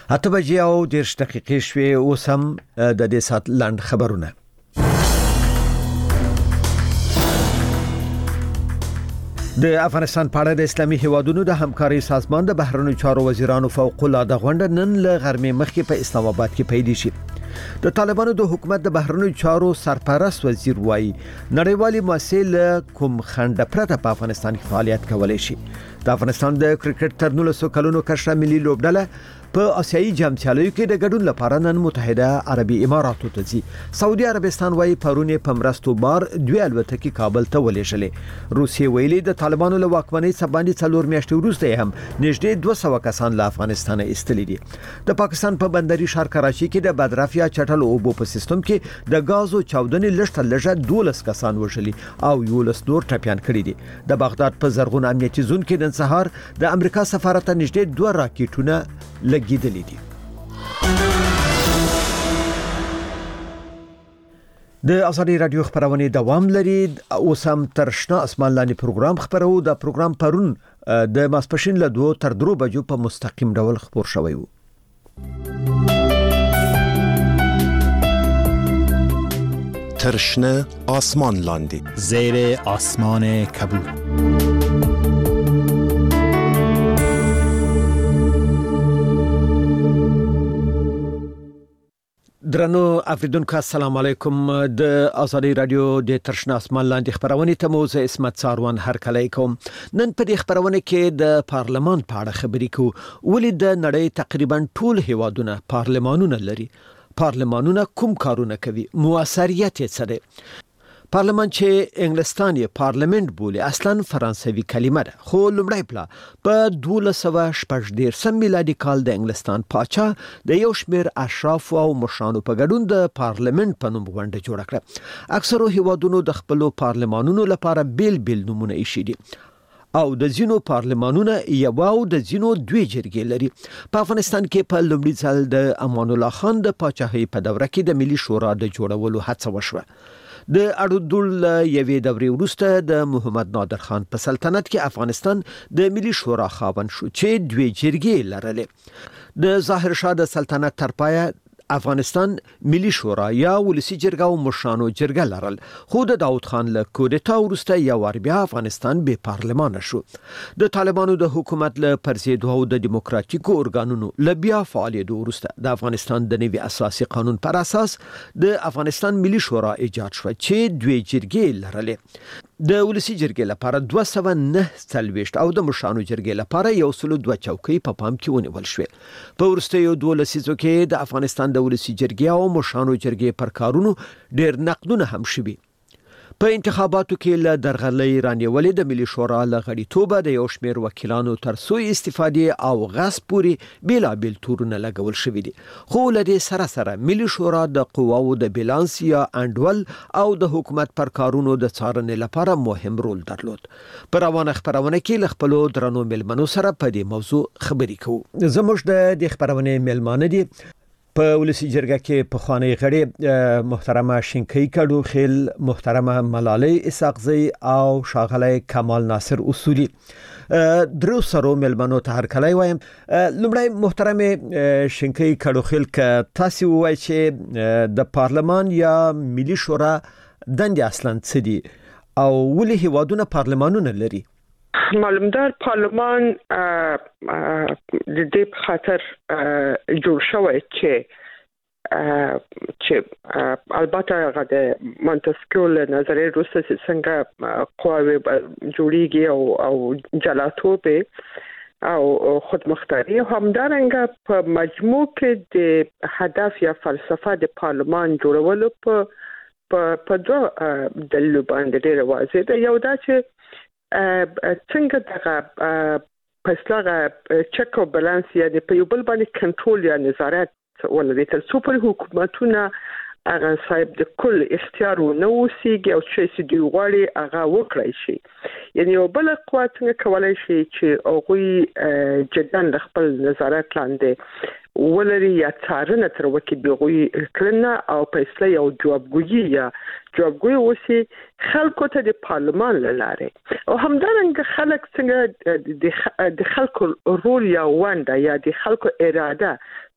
اته بجې او دیرش دقیقې شوې. اوس هم د دې سات لاند خبرونه. د افغانستان په اړه د اسلامي هیوادونو د همکاري سازمان د بهرنیو چارو وزیرانو فوق العاده غونډه نن له غرمې مخکې په اسلام آباد کې پیل شي. د طالبانو د حکومت د بهرنیو چارو سرپرست وزیر وایي نړیوالي مؤسسې له کوم خنډ پرته په افغانستان کې فعالیت کولای شي. د افغانستان د کرکټ تر نولسو کلونو کشره ملي لوبډله په آسیایي جام سیالیو کې د ګډون لپاره نن متحده عربي اماراتو ته ځي. سعودي عربستان وایي پرونه په مرستو بار دوی الوتکې کابل ته ولېږلې. روسیې ویلي د طالبانو له واکمنۍ څخه باندې څلور میاشتې وروسته هم نږدې دوه سوه کسان له افغانستان ایستلي دي. د پاکستان په بندري ښار کراچي کې د بدرافیا چټل اوبو په سیستم کې د غازو چاودنې لږ تر لږه دولس کسان وژلي او یولس نور ټپيان کړي دي. د بغداد په زرغون امنیتي زون کې د سهار د امریکا سفارت نږدې دوه راکټونه لګیدلې دي. د ازادي رادیو خبرونه دوام لري. اوس هم تر شنه اسمان لاندې پروګرام خبرو. د پروګرام پرون د ماسپښین له دوه تر درو بجو په مستقیم ډول خبر شوی وو. تر شنه آسمان لاندې زیر آسمان کبود. درنو افریدونکو السلام علیکم. د ازادي رادیو د ترشنا اسمان لاندې خبرونه ته موزه اسمت ساروان هر کله کوم. نن په دې خبرونه کې د پارلمان په اړه خبرې کوو. ولې د نړۍ تقریبا ټول هیوادونه پارلمانونه لري. پارلمانونه کوم کارونه کوي؟ موثریت یې څه دی؟ پارلمان چې انګلستان یې پارلیمنت بولي اصلا فرانسوي کلمه ده، خو لومړی پلا په دولس سوه شپږ دیرشم میلادي کال د انګلستان پاچا د یو شمېر اشراف او مشرانو په ګډون د پارلیمنت په نوم غونډه جوړه کړه. اکثرو هیوادونو د خپلو پارلمانونو لپاره بیل بیل نومونه ایښي دي او د ځینو پارلمانونه یو او د ځینو دوی جرګې لري. په افغانستان کې په لومړي ځل د امان الله خان د پاچاهۍ په دوره کې د ملي شورا د جوړولو هڅه وشوه. د اړودل یوې دورې وروسته د محمد نادر خان په سلطنت کې افغانستان د ملي شورا خاوند شو چې دوی جرګې لرلې. د ظاهر شاه د سلطنت تر پایه افغانستان ملي شورا یا ولسی جرګه او مشرانو جرګه لرل، خو د داود خان له کودتا وروسته یو ور بیا افغانستان به پارلمان شو. د طالبانو د حکومت له پرزیدو او د دیموکراتیکو ارګانونو له بیا فعالیت وروسته د افغانستان د نوي اساسي قانون پر اساس د افغانستان ملي شورا ایجاد شو چې دوی جرګې لرلې. د ولسی جرګې لپاره دوه سوه نه څلوېښت او د مشرانو جرګې لپاره یو سل دوه چوکۍ په پام کې ونیول شوې. په وروستیو دوه لسیزو کې د افغانستان د ولسی جرګې او مشرانو جرګې پر کارونو ډېر نقدونه هم شوي. په انتخاباتو کې له درغلۍ رانیولې د ملي شورا له غړیتوبه د یو شمېر وکیلانو تر سوء استفادې او غصب پورې بیلابیل تورونه لګول شوي دي. خو له دې سره سره ملي شورا د قواو د بیلانس یا انډول او د حکومت پر کارونو د څارنې لپاره مهم رول درلود. په روانه خبرونه کې له خپلو درنو ملمنو سره په دې موضوع خبرې کوو. زموږ د دې خبرونه ملمانه دي په ولسی جرګه کې په خوانی غړي محترمه شینکی کډو خیل، محترمه ملالۍ اسحاقزی او شاغلی کمال ناصر اصولی. درو سرو ملمنو ته هر کله وایم. لومړی محترمه شینکی کډو خیل ک تاسو وایي چې د پارلمان یا ملي شورا دندې اصلا څه دي او ولې هیوادونه پارلمانونه لري؟ معلومدار پارلمان د دې په خاطر جوړ شوی چې چې البته هغه د مونتسکیو له نظریې وروسته چې څنګه قواوې جوړیږي او او جلاتوب او خودمختاري، همدارنګه په مجموع کې د هدف یا فلسفه د پارلمان جوړولو په په دوه دلیلو باندې ډېر واضح ده. یو دا چې څنګه دغه پسلاغه چک او بالانس یا د په یو بل باندې کنټرول یا نظارت ولري تر څو پر حکومتونه هغه صاحب د کل اختیار نه وسیږي او چې دوی غواړي هغه وکړي شي. یعنی یو بل قوه څنګه کولای شي چې هغه جدن خپل نظارت لاندې ولري یا څارنه تر وکړي بغوي کړنه او فیصله او جوابګویي یا جوابګویي وسی خلکو ته د پارلمان لاره او همدارنګه خلک څنګه د خلکو رول یا ونده یا د خلکو اراده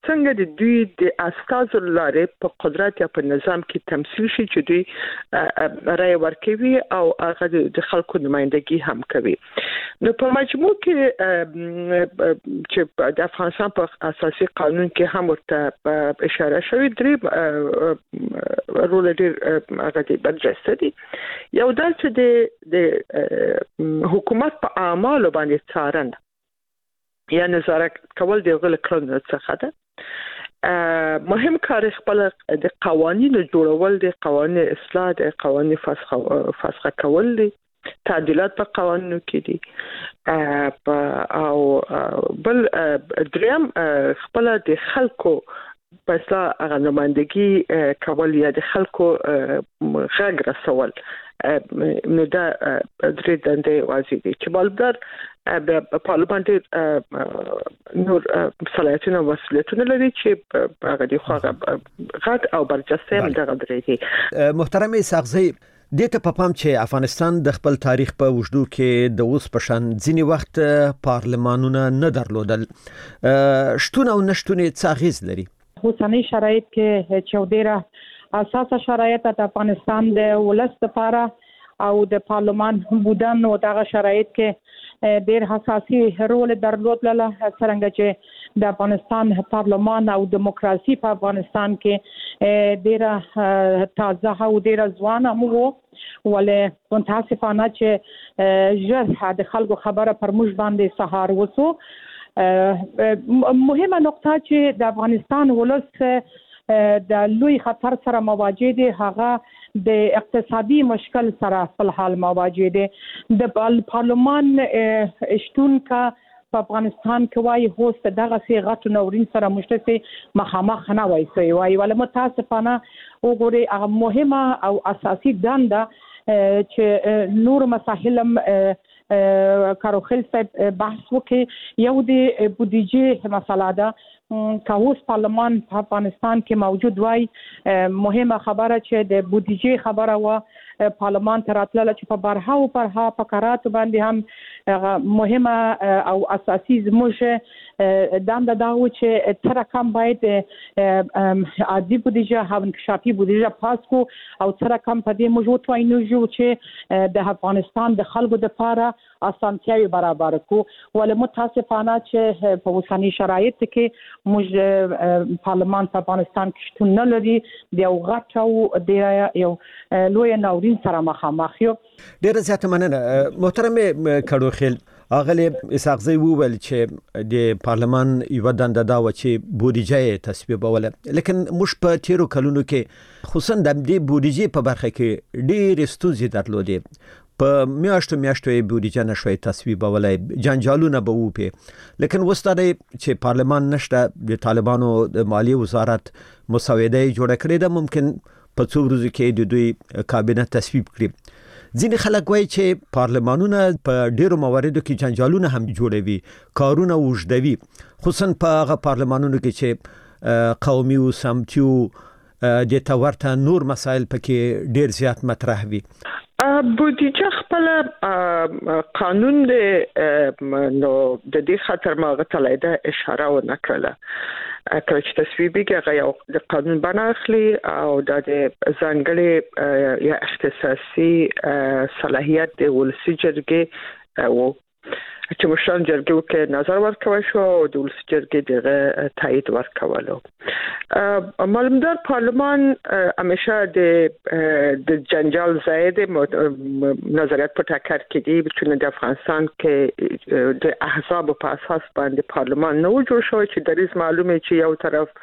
څنګه د دوی د استازو لارې په قدرت یا په نظام کې تمثيل شي چې دوی رائے ورکوي او هغه د خلکو نمائندګي هم کوي. نو په مجموع کې چې د افغانستان په اساسي قانون کې هم ورته اشاره شوې درې رول ډېر هغه د برجسته دي. یو دا چې د حکومت په اعمالو باندې څارنه یا نظارت کول د غل کړنو څخه ده. مهم کار خپل د قوانینو جوړول د قوانینو اصلاح د قوانینو فسخه فسخه کول دي، تعدیلات په قوانینو کې دي او بل دریم خپل د خلکو پسلا هغه نمائندګي کول یا د خلکو غږ رسول. نو دا درې دندې واضح دي چې بلدار په پارلمان کې نور صلاحیتونه او مسؤلیتونه لري چې هغه د خواغه غټ او برجسته هم دغه درې دي. محترم اسحاقزی د ته په پام چې افغانستان د خپل تاریخ په وجودو کې د اوس په شان ځینی وخت پارلمانونه نه درلودل، شتون او نشټون څه اغیز لري؟ اوسنی شرایط کې چې ډیره اساسه شرایط د افغانستان د ولس لپاره او د پارلمان بودن او دغه شرایط کې ډیر حساسي رول درلود لاله څنګه چې د افغانستان پارلمان او دیموکراسي په افغانستان کې ډیر تازه او ډیر ځوان مو ولې متاسفانه چې ژر د خلکو خبره پر موږ باندې سهار وسو. مهمه نقطه چې د افغانستان ولس د لوی خطر سره مواجه دي هغه د اقتصادي مشکل سره په حال مواجه دي. د پارلمان شتون کا په افغانستان کې وايي هوست دغه سی غټ نورین سره مشتسي مخامخ نه وای سي وايي ول متاسفانه وګوري هغه مهمه او اساسي دنده چې نور مسائلم کاروخیل صاحب بحث وکړي. یو د بودیجه مسله ده که اوس پارلمان په افغانستان کې موجود وای مهمه خبره چې د بودیجه خبره و پارلمان ته راتلله چې په برها او پرها فقرات باندې هم مهمه او اساسي زموږ دنده دا و چې تر کم باید عادي بودیجه او انکشافي بودیجه پاس کو او تر کم په دې موجود وای نو چې د افغانستان د خلکو لپاره اسانتیاوي برابر کو. ول متاسفانه چې په اوسنی شرایط کې موږ پارلمان په افغانستان کې شتون نه لري د یو غټ او د یو لوی ناورین سره مخامخ یو. ډیره زیاته مننه محترم کړوخیل. اغلی اسحاقزی وویل چې د پارلمان یو دنده دا و چې بودیجه تصویبوله، لیکن موږ په تیرو کلونو کې خصوصا د دې بودیجه په برخه کې ډېر ستونزې درلودې. په میاشتو میاشتو بودیجه نشوي تصویبولای، جنجالونه به وپی، لیکن وستاره چې پارلمان نشته د طالبانو د مالی وزارت مسوده جوړه کړې ده، ممکن په څو ورځو کې د دوی کابینه تصویب کړي. ځینې خلک وایي چې پارلمانونه په ډیرو مواردو کې جنجالونه هم جوړوي، کارونه وژدوي، خصوصا په هغه پارلمانونو کې چې قومي او سمتي د تورته نور مسایل پکې ډیر زیات مطرح وي. بودیجه خپل قانون د نو د دې خاطر ماغه تلایده اشاره و نکړه کله چې تصویبي کې یو د قانون بنا اخلي او د ځانګړي یا اختصاصي صلاحیت د ولسی جرګې او چې مشران جرګې کې نظر ورکوي شو او د ولسی جرګې دغه تایید ورکولو. معلومدار پارلمان همیشه د د جنجال زاید نظریات په ټاکر کې دی چې د افغانستان کې د احزاب په اساس باندې پارلمان نو جوړ شو چې د ریس معلومه چې یو طرف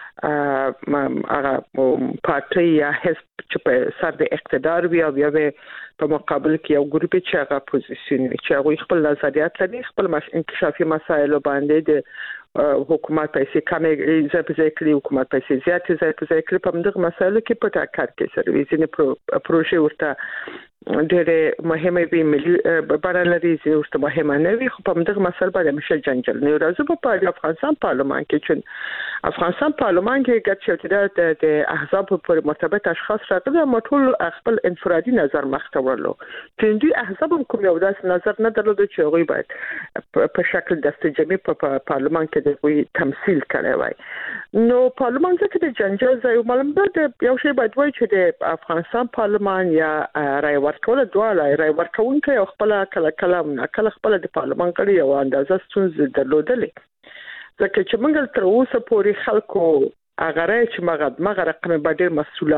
هغه پارټي یا حزب چې په سر د اقتدار وي او بیا په مقابل کې یو ګروپ چې هغه پوزیشن وي چې هغه خپل نظریات لري، خپل مش انکشافي مسایل باندې د حکومت پیسې کمې ځای په ځای کړي، حکومت پیسې زیاتې ځای په ځای کړي. په دغه مسایلو کې په ټاکر کې سرویسونه پروژې ورته ډېر مهمه وي ملي بڼه لري چې ورته مهمه نه وي خو په دغه مسله باندې مشه جنجال نه راځي په افغانستان پارلمان کې چې افغانستان پارلمان کې ګټ چې د احزاب پر مرتبط اشخاص راغلي ما ټول خپل انفرادي نظر مخته ورلو چې دوی احزاب کوم یو داس نظر نه درلود چې هغه باید په شکل دسته جمعي په پارلمان کې د وی تمثيل کړي وای نو پارلمان څخه د جنجال ځای معلومه ده یو شی باید وای چې د افغانستان پارلمان یا رای ورکول دواله رای ورکونکي او خپل کله کله کله خپل د پارلمان کړي او اندازه ستونزې درلودلې ځکه چې موږ تر اوسه پورې خلکو هغه رای چې مغه مغه رقم باندې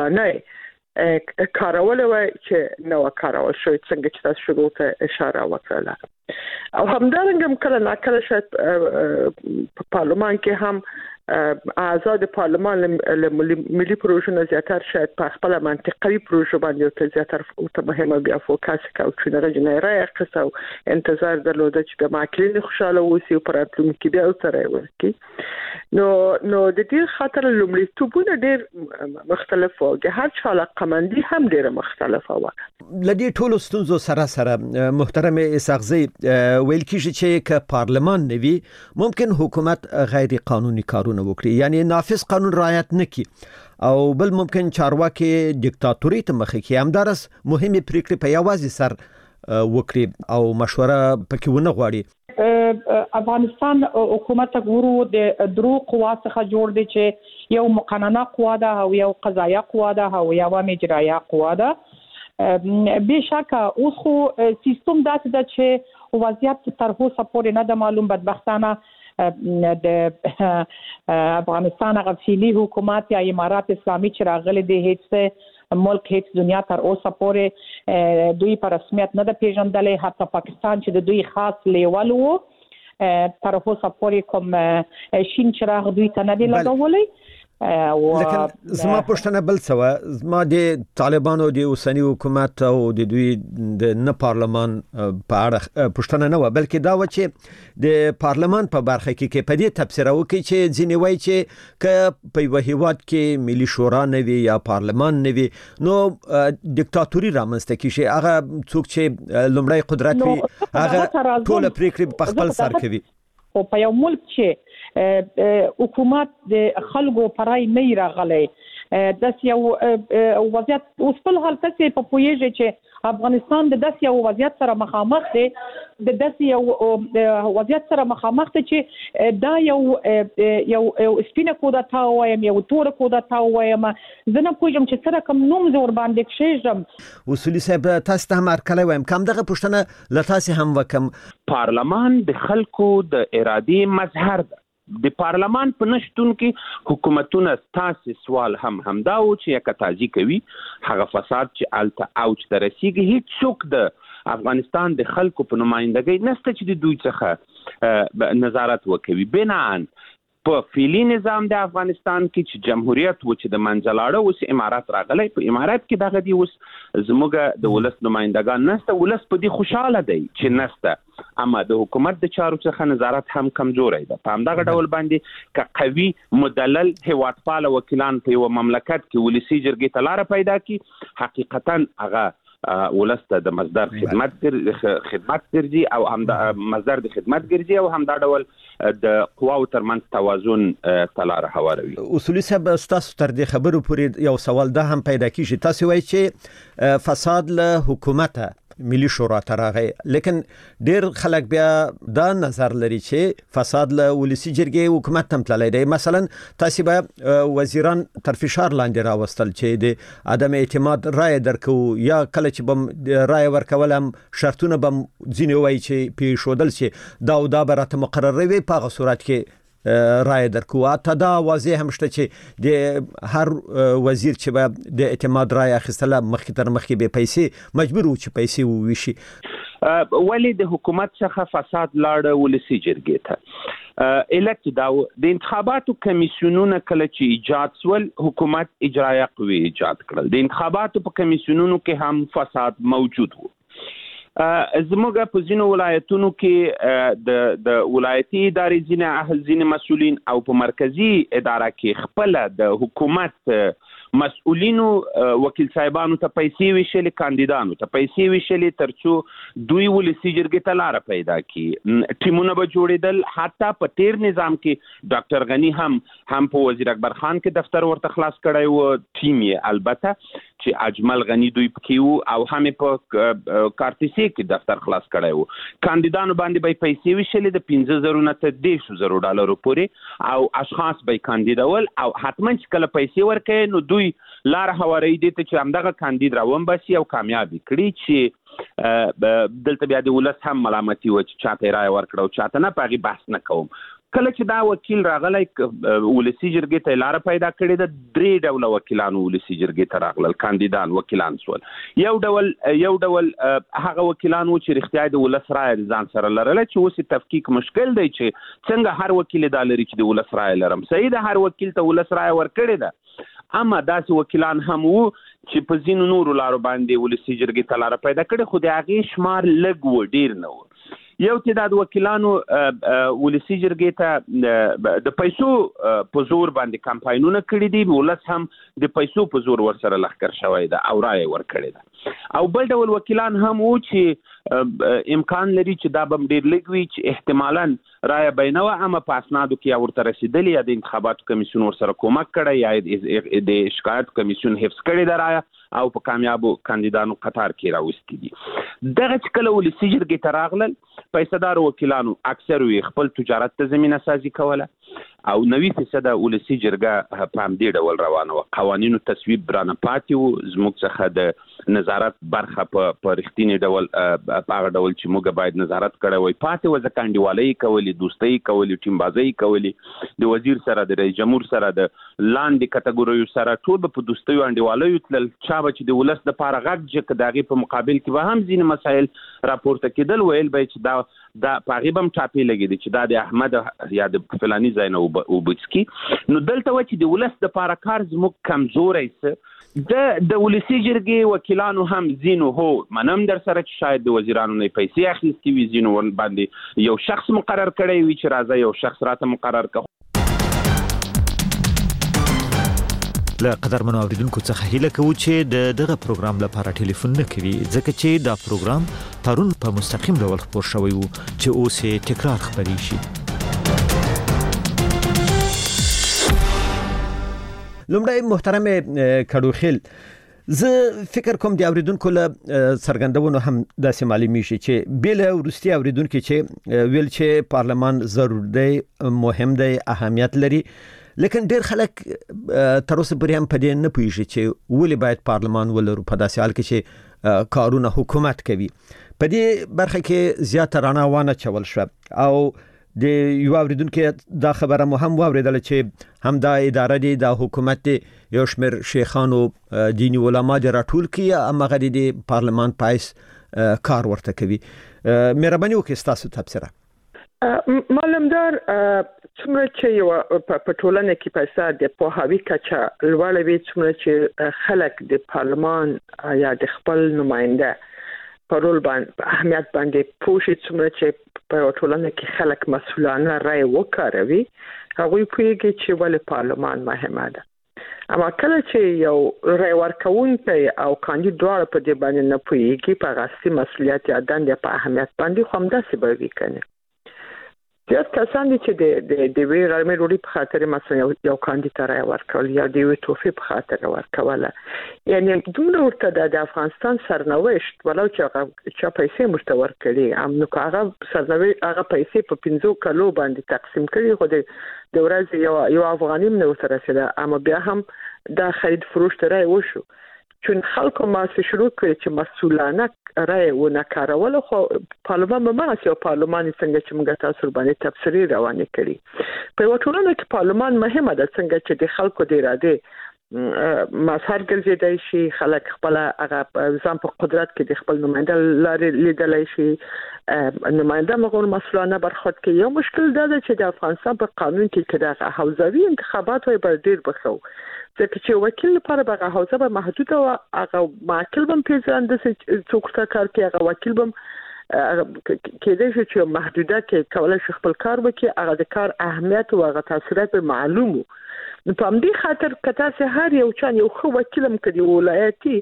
مسؤلانه کارول وای چې نو کارول شوی څنګه چې تاسو شروع ته اشاره وکړه او همدارنګه کله ناکله شاید په پارلمان کې هم آزاد پارلمان ملي پروژو نه زیاتر شاید په خپل منطقوي پروژو باندې ته زیاتر او ته مهمه بیا فوکس کوي چې نه جنرای قصو انتظار درلوده چې د ماکلین خوشاله وسی او پراتلون کې بیا اوسره ورکی نو نو د دې خاطر لومړیتوبونه ډېر مختلف او د هر چا لقمندي هم ډېر مختلفه و لدی ټولو ستونزو سره سره محترم اسحاقزی ویل کیږي چې ک پارلمان نوي ممکن حکومت غیر قانوني کارونه وکړي یعنی نافذ قانون رعایت نکړي او بل ممکن چارواکي دیکتاتوري ته مخ کې همدارس مهمه پریکړې په یوازې سر وکړي او مشوره پکې ونه غواړي افغانستان حکومت ګورو د درو قوا څخه جوړ دي چې یو مقننه قوا ده او یو قضایه قوا ده او یو اجرایه قوا ده بشکه اوس خو سیستم داسې ده چې وضعیت تر اوسه پورې نه د معلوم بدبختانه د افغانستان غفیلی حکومت یا امارات اسلامي چې راغلي دي هیڅ ملک هیڅ دنیا تر اوسه پورې دوی په رسمیت نه د پیژندلې حتی پاکستان چې د دوی خاص لیول وو تر اوسه پورې کوم شین چراغ دوی ته نه دی لګولې لکه زما پښتنه بل څه زما د طالبانو د اوسنی حکومت او د دوی د نه پارلمان په اړه پښتنه نه و بلکې دا و چې د پارلمان په برخه کې کې په دې تفسیر وکړي چې ځینې وایي چې ک په یو هیواد کې ملي شورا نه وي یا پارلمان نه وي نو دیکتاتوري رامنځته کیږي هغه څوک چې لومړی قدرت وي هغه ټول پریکړې په خپل سر کوي او په یو ملک چې حکومت د خلکو پرای نه راغلی د یو وضعیت اوس په حال ته په پویږي چې افغانستان د داس یو وضعیت سره مخامخ دی د داس یو وضعیت سره مخامخ دی چې دا یو یو سپینه کودتا وایم یو تور کودتا وایم زنه کوم چې سره کوم نوم زور باندې کښېږم اصولي صاحب تاسو ته مرکله وایم کوم دغه پښتنه لتاسي هم وکم پارلمان د خلکو د ارادي مظهر ده د پارلمان په نشټون کې حکومتونه تاسو سوال هم همدا و چې یک تازي کوي هغه فساد چې الته اوج درسیږي هیڅ څوک د افغانستان د خلکو په نمائندګۍ نسته چې د دوی څخه نظارت وکوي بنان په فعلی نظام د افغانستان کې چې جمهوریت و چې د منځلاړه اوس امارات راغلی په امارات کې دغه دی اوس زموږ د ولس نمائندګان نسته ولس په دې خوشاله دی چې نسته اما د حکومت د چارو څخه نظارت هم کمزوري ده په همدغه ډول باندې ک قوي مدلل هیوادپال وکیلان په یو مملکت کې ولسی جرګې ته لار پیدا کی حقیقتا هغه ولسته د مصدر خدمت خدمت ګرځي او هم د مصدر د خدمت ګرځي او هم دا ډول د قواو ترمنځ توازن تلار هواروي اصولي صاحب تاسو تر دې خبرو پورې یو سوال ده هم پیدا کیږي تاسو وایي چې فساد له حکومت ملي شورا ترغه لیکن ډیر خلک بیا دا نظر لري چې فساد له ولسی جرګې حکومت تم تللی دی مثلا تاسو به وزیران تر فشار لاندې راوستل چې د عدم اعتماد رائے درکو یا کله چې بم رائے ورکولم شرطونه بم ځینې وایي چې پی شودل چې دا او دا برته مقرره وي په هغه صورت کې رائے درکو اته دا واضح هم شته چې د هر وزیر چې به د اعتماد رائے اخیستله مخکې تر مخکې به پیسې مجبور و چې پیسې وویشي ولی د حکومت څخه فساد لاړ ولسی جرګې ته الکت دا د انتخاباتو کمیسیونونو کله چې ایجاد سول حکومت اجرایه قوی ایجاد کړل د انتخاباتو په کمیسیونونو کې هم فساد موجود و زموږ په ځینو ولایتونو کې د د ولایتي ادارې ځینې اهل ځینې مسؤلین او په مرکزی اداره کې خپل د حکومت مسؤلینو وکیل صاحبانو ته پیسې ویشلې، کاندیدانو ته پیسې ویشلې ترڅو دوی ولسی جرګې ته لار پیدا کړي. ټیمونه به جوړېدل. حتی په تیر نظام کې ډاکټر غنی هم هم په وزیر اکبر خان کې دفتر ورته خلاص کړی و، ټیم یې البته چې اجمل غنی دوی پکې وو، او هم په کارتیسی کې دفتر خلاص کړی وو. کاندیدانو باندې به پیسې ویشلې د پنځه زرو نه تر دېرشو زرو ډالرو پورې، او اشخاص به کاندیدول، او حتما چې کله پیسې ورکوي نو دوی لار هواري دي ته چې همدغه کاندید راومباسي او کامیاب کړي، چې دلته بیا د ولس هم ملامتي و چې چاته رای ورکړو چاته نه، پاغي بحث نه کوم. کله چې دا وکیل راغلی ولسی جرګې ته لار پیدا کړې ده، درې ډوله وکیلانو ولسی جرګې ته راغلل، کاندیدان وکیلان سول. یو ډول یو ډول هغه وکیلان و چې رښتیا د ولس رای ځان سره لرله، چې اوس تفکیک مشکل دی چې څنګه هر وکیل دا لري چې د ولس رای لرم. صحیح ده، هر وکیل ته ولس رای ورکړې ده، اما داسې وکیلان هم وو چې په ځینو نورو لارو باندې ولسی جرګې ته لار پیدا کړې، خو د هغې شمار لږ و، ډیر نه و. یو تعداد وکیلانو ولسی جرګې ته د پیسو په زور باندې کمپاینونه کړي دي، ولس هم د پیسو په زور ورسره لښکر شوی ده او رای ورکړې ده. او بل ډول وکیلان هم وو چې امکان لري چې دا به ډېر لږ وي، چې احتمالاً رایه به نه وه، اما په اسنادو کې یا ورته رسېدلې، یا د انتخاباتو کمیسیون ورسره کومک کړی، یا د شکایت کمیسیون حفظ کړی ده رایه، او په کامیابو کاندیدانو قطار کې راوستي دي. دغه چې کله ولسی جرګې ته راغلل، پیسه‌دار وکیلانو اکثر وی خپل تجارت ته زمینه سازي کوله، او نوي فیصده ولسی جرګه په همدې ډول روانه وه. قوانینو تصویب رانه پاتې و، زموږ څخه د نظارت برخه په په رښتینې ډول په هغه ډول چې موږ باید نظارت کړی وای پاتې وه، ځکه انډیوالۍ کولې، دوستۍ کولې، ټیمبازۍ کولې، د وزیر سره د رئیس جمهور سره د لاندې کټګوریو سره ټول به په دوستیو انډیوالیو تلل. چا به چې د ولس دپاره غږ جګ د هغې په مقابل کې به هم ځینې مسایل راپورته کېدل، ویل به چې دا دا په هغې به هم ټاپې لګېدې چې دا د احمد یا د فلاني ځای نه اوبه څکي. نو دلته وه چې د ولس دپاره کار زموږ کمزوری څه د د ولسی جرګې وکیلانو هم ځینو هو منم در سره چې شاید د وزیرانو نه پیسې اخیستې وي، ځینو باندې یو شخص مقرر کړی وي چې راځه یو شخص راته مقرر کړه. له قدرمنو اوریدونکو څخه هیله کوو چې د دغه پروګرام لپاره ټلیفون نه کوي، ځکه چې دا پروګرام پرون په مستقیم ډول خپور شوی وو چې اوس یې تکرار خپرې شي. لومړی محترم کډوخیل، زه فکر کوم د اوریدونکو له څرګندونو هم داسې معلومي شي چې بیل ورستي اوریدونکو چې ویل چې پارلمان ضروري دی، مهم دی، اهمیت لري، لیکن ډیر خلک تر اوسه پورې هم په دې نه پوهیږي چې ولې باید پارلمان ولرو په داسې حال کې چې کارونه حکومت کوي. په دې برخه کې زیاته رڼا وانه چول شو، او د یو اوریدونکو دا خبره مو هم واوریدل چې هم دا اداره دی، دا حکومت دی، یو شمېر شیخانو دیني علما د راټول کی، اما غدي د پارلمان پایس کار ورته کوي. مهرباني وکړئ تاسو تبصره. معلومدار څومره چې یو په ټولنه کې پیسې د پوهاوی کچه لوړه وي، څومره چې خلک د پارلمان یا د خپل نماینده په رول باندې اهمیت باندې پوښي، څومره چې په ټولنه کې خلک مسؤلانه رائے وکاروي، هغوی پوهیږي چې ولې پارلمان مهمه ده. اما کله چې یو رائے ورکوونکی او کاندید دواړه په دې باندې نه پوهیږي، په غاصي مسؤلیت یا دندې په اهمیت باندې خو همداسې به وي کنه. زیات کسان دي چې د د وی غرمې ډوډۍ په خاطر مثلا یو کاندید ته رائے ورکول یا د یو توفیق په خاطر ورکوله، یعنی دومره ورته د افغانستان سرنوشت ولو چې هغه چا پیسې مرته ورکړي، هم نو هغه سرنوشت هغه پیسې په پنځو کلو باندې تقسیم کړي، خو د ورځ یو یو افغاني نه ورته رسیده، اما بیا هم دا خرید فروش ته رائے وشو. چون خلکو ما سه شروع کړی چې مسؤلانه رائے ونه کارول، خو پارلمان به ما سه پارلمان څنګه چې موږ تاسو باندې تفسیری روانه کړي. په یو ټولنه کې پارلمان مهمه ده، څنګه چې د خلکو د اراده مظهر ګرځیدای شي، خلک خپل هغه ځان په قدرت کې د خپل نماینده لارې لیدلای شي، نماینده مغول مسؤلانه برخورد کوي. یو مشکل دا ده چې د افغانستان په قانون کې کې د حوزوي انتخابات وي بر ډیر بخو، ځکه چې وکیل لپاره به حوزه به محدوده او هغه معقل بم پیژاند چې څوک څه کار کوي، هغه وکیل بم کېدای شي چې محدوده کې کولای شي خپل کار وکړي، هغه د کار اهمیت او هغه تاثیرات معلومو. نو په همدې خاطر کته سه هر یو چا یو خو وکیلم کړي ولایتي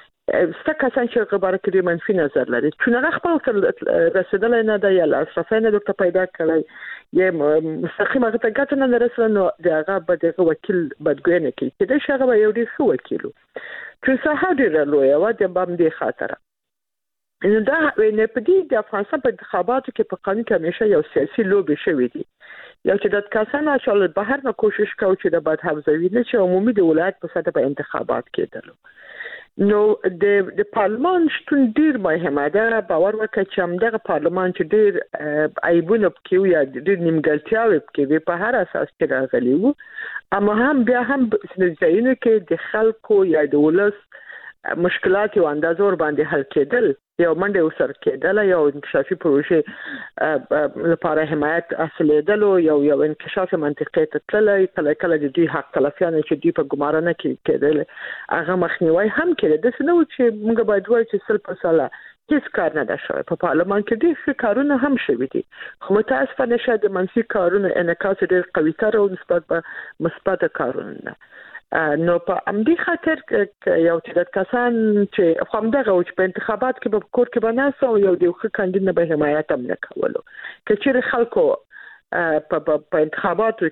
ستکه څنګه خبره کړي منفي نظر لري چې نه خپل رسیدل نه دی یا افرافینه د پیدا کړی یا مستقیمه غته ګټه نه رسول نو دغه به دغه وکیل بدګوینه کوي چې دا شغه یو ډیر ښه وکیلو چې صحه ډیر لوی او د باندې خاطر نو دا نه پدې د افغانستان په انتخاباتو کې په قانون کې همیشه یو سیاسي لوبي شوې دي یو چې د کسانو چې بهر نه کوشش کوي چې د بد حافظوي نه چې عمومي د ولایت په سطح په انتخابات کېدل نو د د پارلمان شتون ډیر مهمه ده باور وکړئ چې همدغه پارلمان چې ډیر عیبونه پکې یا ډیر نیمګړتیاوې پکې په هر اساس کې راغلي وو اما هم بیا هم ځینې کې د خلکو یا د ولس مشکلات یو اندازه ور باندې حل کېدل یو منډه وسر کېدل یو انکشافي پروژه لپاره حمایت اصلېدل یو یو انکشاف منطقي تتللی کله کله د دوی حق تلفیان چې دوی په ګمارنه کې کېدل هغه مخنیوي هم کېده د سنو چې موږ باید وایو چې سل په ساله هیڅ کار نه ده شوی په پارلمان کې ډېر کارونه هم شوي دي خو متاسفانه شاید د منفي کارونه انعکاس ډېر قوي تر او نسبت به مثبت کارونه نو په امدي خاطر یو چې کسان چې همدغه او چې په انتخابات کې په کور کې بناسو یو د خو کاندید به حمایت هم نکولو کچېر خلکو په په انتخاباتو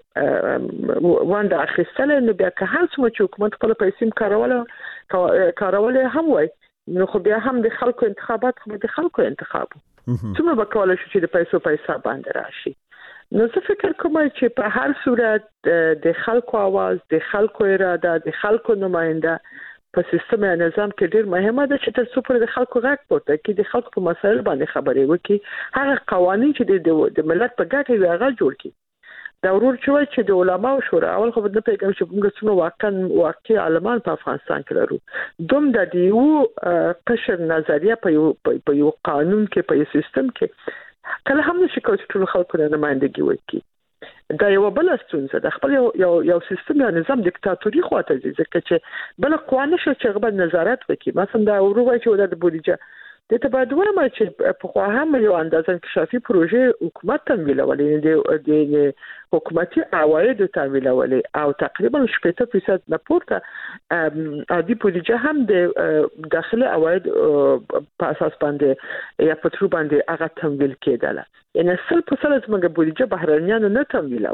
کې وانده اخیستل نو بیا که هر څومره چې حکومت خپل پیسې کاروله کاروله هم وای نو خو بیا هم د خلکو انتخابات خو د خلکو انتخاب څومره به کولای شي چې د پیسو پیسې باندې راشي نو زه فکر کوم چې په هر صورت د خلکو आवाज د خلکو اراده د خلکو نماینده په سیستم یا نظام کې ډیر مهمه ده چې تر څو پر د خلکو غږ پورته کړي د خلکو په مسایل باندې خبرې وکړي هغه قوانين چې د ملت په ګټه وي هغه جوړ کړي دا ورور چې چې د علماو شورا اول خو د پیغام چې موږ څنګه واقعا واقعي عالمان په افغانستان کې لرو دوم د دیو قشر نظریه په یو په یو قانون کې په یو سیستم کې کله هم نشي کولای چې ټول خلکو نه نمائندګي وکړي دا یو بل ستونزه ده خپل یو یو سیستم یا نظام دیکتاتوري خواته دي ځکه چې بل قوانین چې غوښتل نظارت وکړي مثلا دا ورو چې د بودیجه د تبادله ما چې په خو هم یو اندازه انکشافي پروژه حکومت تمویلولې د حکومتي عواید تمویلولې او تقریبا شپږ فیصد نه پورته عادي بودیجه هم د داخلي عواید په اساس باندې یا په تر باندې هغه تمویل کېدل یعنی سل په سل زموږ بودیجه بهرنیانو نه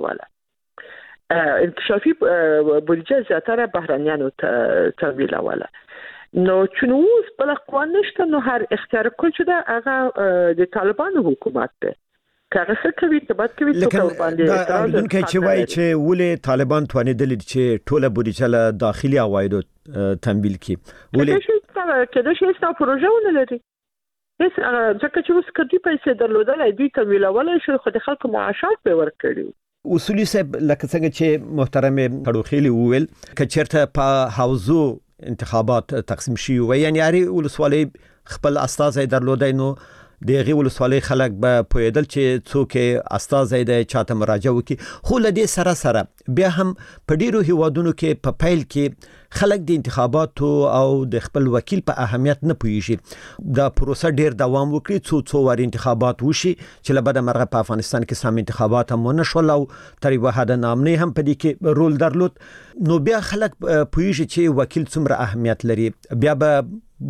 تمویلوله انکشافي بودیجه زیاتره بهرنیانو تمویلوله نو چونوز بل قوان نشته نو هر اختیار کول چې دا هغه د طالبانو حکومت ده کاغه څه کوي ته بد کوي ته باندې اعتراض کوي چې وایي چې ولې طالبان توانیدل چې ټوله بودیجه له داخلي عوایدو تمویل کړي ولې کله چې ستاسو پروژه ونه لري هیڅ ځکه چې اوس کډي پیسې درلودل دوی تمویلول شي خو د خلکو معاشات به ورکړي اصولي صاحب لکه څنګه چې محترم کډوخيلي وویل کچرته په حوزو انتخابات تقسیم شي و یعنی اړ ولسوالۍ خپل استازي درلودای نو دغه ولسوالۍ خلک به پویدل چې څوک استازي د چاته مراجعه وکي خو لدې سره سره بیا هم په ډیرو هیوادونو کې په پیل کې خلک د انتخاباتو او د خپل وکیل په اهمیت نه پوهیږي دا پروسه ډیر دوام وکړي څو څو ور انتخابات وشي چې لبد مرغه په افغانستان کې سم انتخابات هم نشول او تر یو حد نامنه هم په دې کې رول درلود نو بیا خلک پوهیږي چې وکیل څومره اهمیت لري بیا به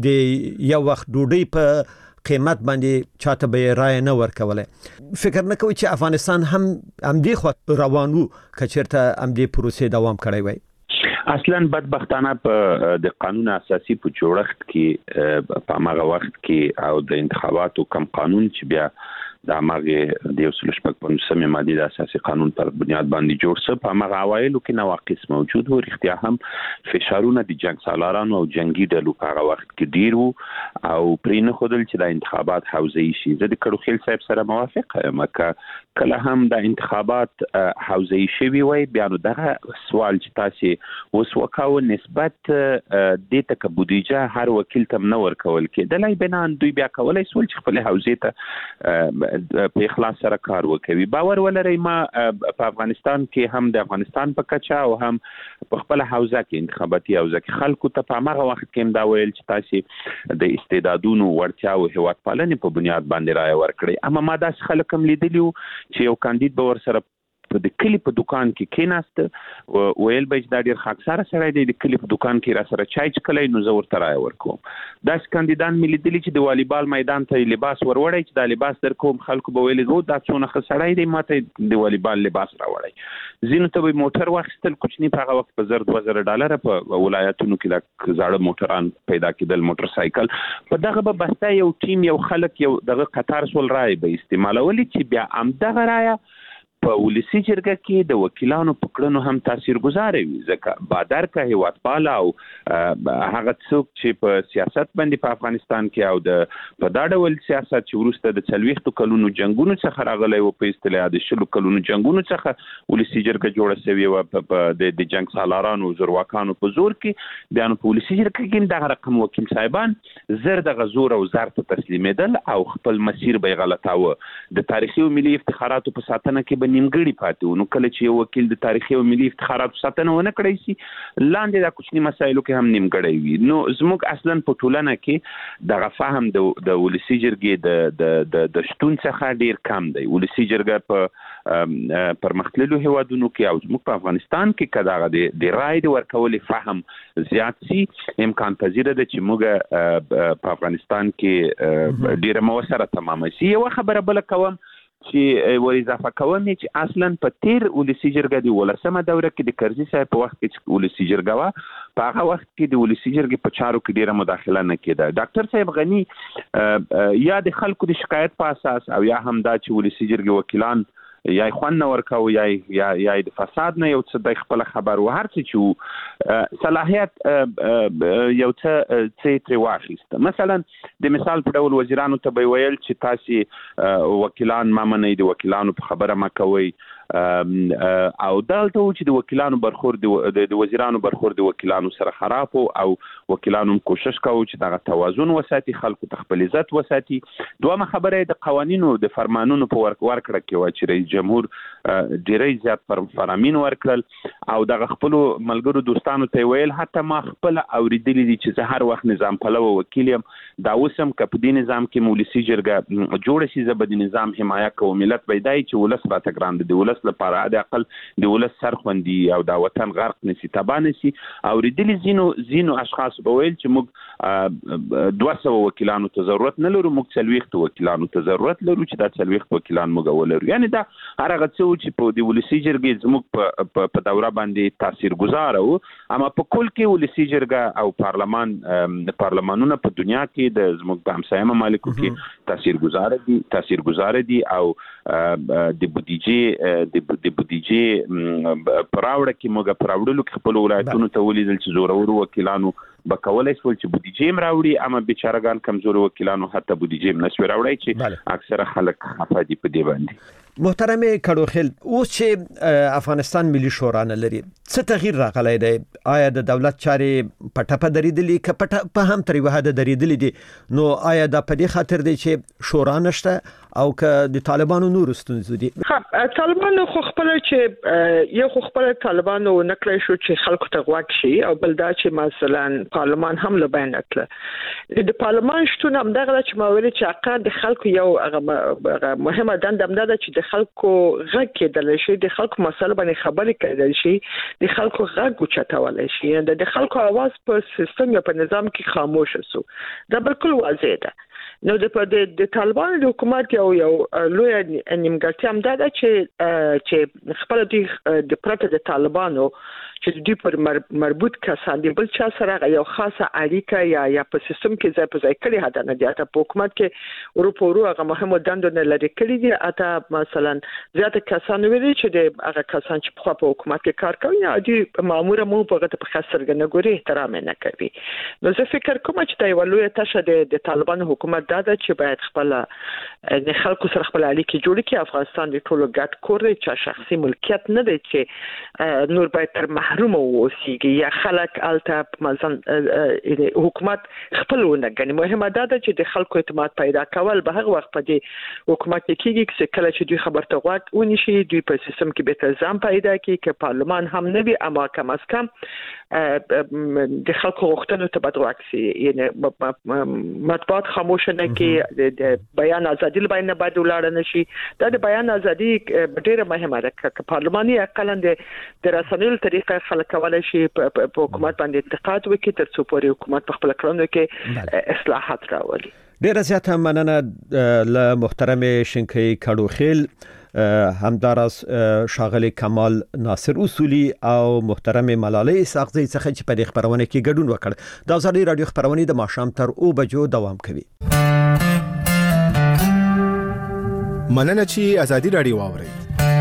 د یو وخت ډوډۍ په قیمت باندې چاته به رائے نه ورکوله فکر نه کوي چې افغانستان هم هم دی خو روانو کچرته هم دی پروسې دوام کړی وای اصلا بدبختانه په د قانون اساسي په جوړښت کې په هغه وخت کې او د انتخاباتو کم قانون چې بیا د هغه د اصول شپږ په سمې ماده د اساسي قانون پر بنیاد باندې جوړ څه په هغه اوایلو کې نواقص موجود وو اختیار هم فشارونه د جنگ سالارانو او جنگي ډلو په هغه وخت کې ډیر وو او پرې نه خدل چې د انتخابات حوزه شي زه د کډوخیل صاحب سره موافق یم کله هم د انتخابات حوزه شي وي بیا نو دغه سوال چې تاسو اوس وکاو نسبت د تک بودیجه هر وکیل تم نه ورکول کې د لای بنان دوی بیا کولای سول چې خپل حوزه ته په اخلاص سره کار وکوي باور ولرئ ما په افغانستان کې هم د افغانستان په کچا او هم په خپل حوزه کې انتخاباتي حوزه کې خلکو ته په هغه وخت کې هم دا ویل چې تاسو د استعدادونو ورتیا او هیواد پالنې په بنیاد باندې رائے ورکړي اما ما داس خلک هم لیدلیو چې یو کاندید به ور سره په د کلی په دکان کې کېناست ویل به چې دا ډیر خاکساره سړی دی د کلی په دکان کې را سره چای چکلی نو زه ورته رایه ورکوم. داسې کاندیدان مې لیدلي چې د والیبال میدان ته لباس وروړی چې دا لباس در کوم خلکو به ویل دا څونه ښه سړی دی ماته د والیبال لباس راوړی. ځینو ته به موټر واخیستل کوچني په هغه وخت په زر دوه زره ډالره په ولایتونو کې د زاړه موټران پیدا کېدل موټر سایکل په دغه به بسته یو ټیم یو خلک یو دغه قطار سول رای به استعمالولي چې بیا همدغه رایه په ولسي جرګه کې د وکیلانو په کړنو هم تاثیرګذار وي ځکه بادر که هیوادپال او هغه څوک چې په سیاست باندې په افغانستان کې او د په دا ډول سیاست چې وروسته د څلوېښتو کلونو جنګونو څخه راغلی و په اصطلاح د شلو کلونو جنګونو څخه ولسي جرګه جوړه سوې وه په د جنګ سالارانو زورواکانو په زور کې بیا نو په ولسي جرګه کې دغه رقم وکیل صاحبان زر دغه زور او زر ته تسلیمېدل او خپل مسیر به یې غلطاوه. د تاریخي او ملي افتخاراتو په ساتنه کې به نیمګړي پاتې وو. نو کله چې یو وکیل د تاریخي او ملي افتخاراتو ساتنه ونه کړی شي لاندې د کوچني مسایلو کې هم نیمګړی وي. نو زموږ اصلا په ټولنه کې دغه فهم د د ولسي جرګې د د د شتون څخه ډیر کم دی. ولسي جرګه په پرمختللو هیوادونو کې او زموږ په افغانستان کې کداغه د د رای د ورکولې فهم زیات سي امکان پذیره ده چې موږ په افغانستان کې ډیره موثره تمامه سي. یو خبره بل کوم چې ور اضافه کوم چې اصلا په تیر ولسي جرګه د ولسمه دوره کې د کرزي صاحب په وخت کې ولسي جرګه وا په هغه وخت کې د ولسي جرګې په چارو کې ډیره مداخله نه کېده. ډاکټر صاحب غني یا د خلکو د شکایت په اساس او یا هم دا چې ولسي جرګې وکیلان یا خوان نه ورکاو یا یا یا د فساد نه یو څه د خپل خبر و هر څه چې صلاحیت یو څه څه تر واخیست. مثلا د مثال په ډول وزیرانو ته به ویل چې تاسو وکیلان ما منئ د وکیلانو په خبره ما کوي او دلته چې د وکیلانو برخورد د وزیرانو برخورد د وکیلانو سره خراب او وکیلانو کوشش کوي چې دغه توازن وساتي خلکو ته خپل عزت وساتي. دومره خبره د قوانینو د فرمانونو په ورکړه کې و چې رئیس جمهور ډیری زیات فرامین ورکړل او دغه خپل ملګرو دوستانو ته ویل حتی ما خپل اوریدلې دي چې زه هر وخت نظام پلوه وکیل یم دا اوسم که په دې نظام کې مولسي جرګه جوړه شي زه به د نظام حمایه کوم ملت پیدای چې ولس راته ګران دي ولس لپاره د اقل د ولس سرخوندي او د وطن غرق نشي تبا نشي او ردلی زینو زینو اشخاص به ویل چې موږ دوه سوه وکیلانو ته ضرورت نه لرو موږ څلوېښت وکیلانو ته ضرورت لرو چې دا څلوېښت وکیلان موږ ولرو. یعنی دا هر هغه څه چې په د ولسي جرګې زموږ په دوره باندې تاثیرګذار وو اما په کل کې ولسي جرګه او پارلمان د پارلمانونو په دنیا کې د زموږ په همسایه ممالکو کې تاثیرګذار دي تاثیرګذار دي او د بودیجې د د بودیجې پراوړه کې موږ پراوړلو کې خپل ولایتونو ته ولیدل چې زورور وکیلانو به کولای شول چې بودیجې مراوړي اما بیچارهګان کمزور وکیلانو حتی بودیجې نشو راوړي چې اکثره خلک خفه دي په دې باندې. محترم کډوخیل اوس چې افغانستان ملي شورا نه لري څه تغییر راغلی دی؟ آیا د دولت چارې په ټپه درېدلې که په هم تر یوه حده درېدلې دي نو آیا دا په دې خاطر دی چې شورا نشته او که د طالبانو نور ستونزې دي؟ طالبانو خو خپل چې یو خو خپل طالبانو نکړی شو چې خلکو ته غوږ شي او بل دا چې مثلا پارلمان هم له بین کړل د پارلمان شتون هم دغه چې ما ویل چې اقا د خلکو یو هغه مهمه دنده هم ده چې د خلکو غږ کېدل شي د خلکو مسله باندې خبرې کېدل شي د خلکو غږ اوچتول شي د خلکو आवाज په سیستم یا په نظام کې خاموش شو دا بالکل واضح ده. نو د د طالبانو د حکومت یو یو لوی نیمګړتیا هم ده چې چې خپل د پرته د طالبانو چې دوی پر مربوط کسان د بل چا سره یو خاصه اړیکه یا یا په سیستم کې ځای په ځای کړي هدا نه دي اته په حکومت کې ورو ورو هغه مهمه دندو نه لري کړي دي اته مثلا زیاته کسان ویلي چې د هغه کسان چې په حکومت کې کار کوي یا دي مامور مو په غته په خاص سرګنه ګوري احترام نه کوي. نو زه فکر کوم چې دا یو لوی تشه د طالبانو حکومت دا ده چې باید خپل د خلکو سره خپل اړیکې جوړ کړي. افغانستان د ټولو ګډ کور دی چې شخصي ملکیت نه دی چې نور باید تر محروم اوسېږي یا خلک الته مثلا حکومت خپل ونه غني. مهمه ده چې د خلکو اعتماد پیدا کول به هغه وخت په دې حکومت کې کېږي چې کله چې دوی خبرته غوږ ونیسي دوی په سیستم کې به تنظیم پیدا کړي چې پارلمان هم نه وي اما کم از کم د خلکو غوښتنو ته بدغوږ شي. یعنی مطبوعات خاموش هیوادونو کې د بیان ازادي باندې باید ولاړ نشي. دا د بیان ازادي ډیره مهمه ده. که پارلماني اقلن د رسنیو طریقه خلک کولای شي په حکومت باندې انتقاد وکړي تر څو پورې حکومت په خپل کړنو کې اصلاحات راولي. ډیره زیاته مننه له محترم شنکي کډوخیل، همدارس شاغلی کمال ناصر اصولی او محترم ملاله اسحاقزی څخه چې په دې خبرونه کې ګډون وکړ. د ازادي رادیو خبرونه د ماښام تر او بجو دوام کوي. مننه چې ازادي رادیو واوري.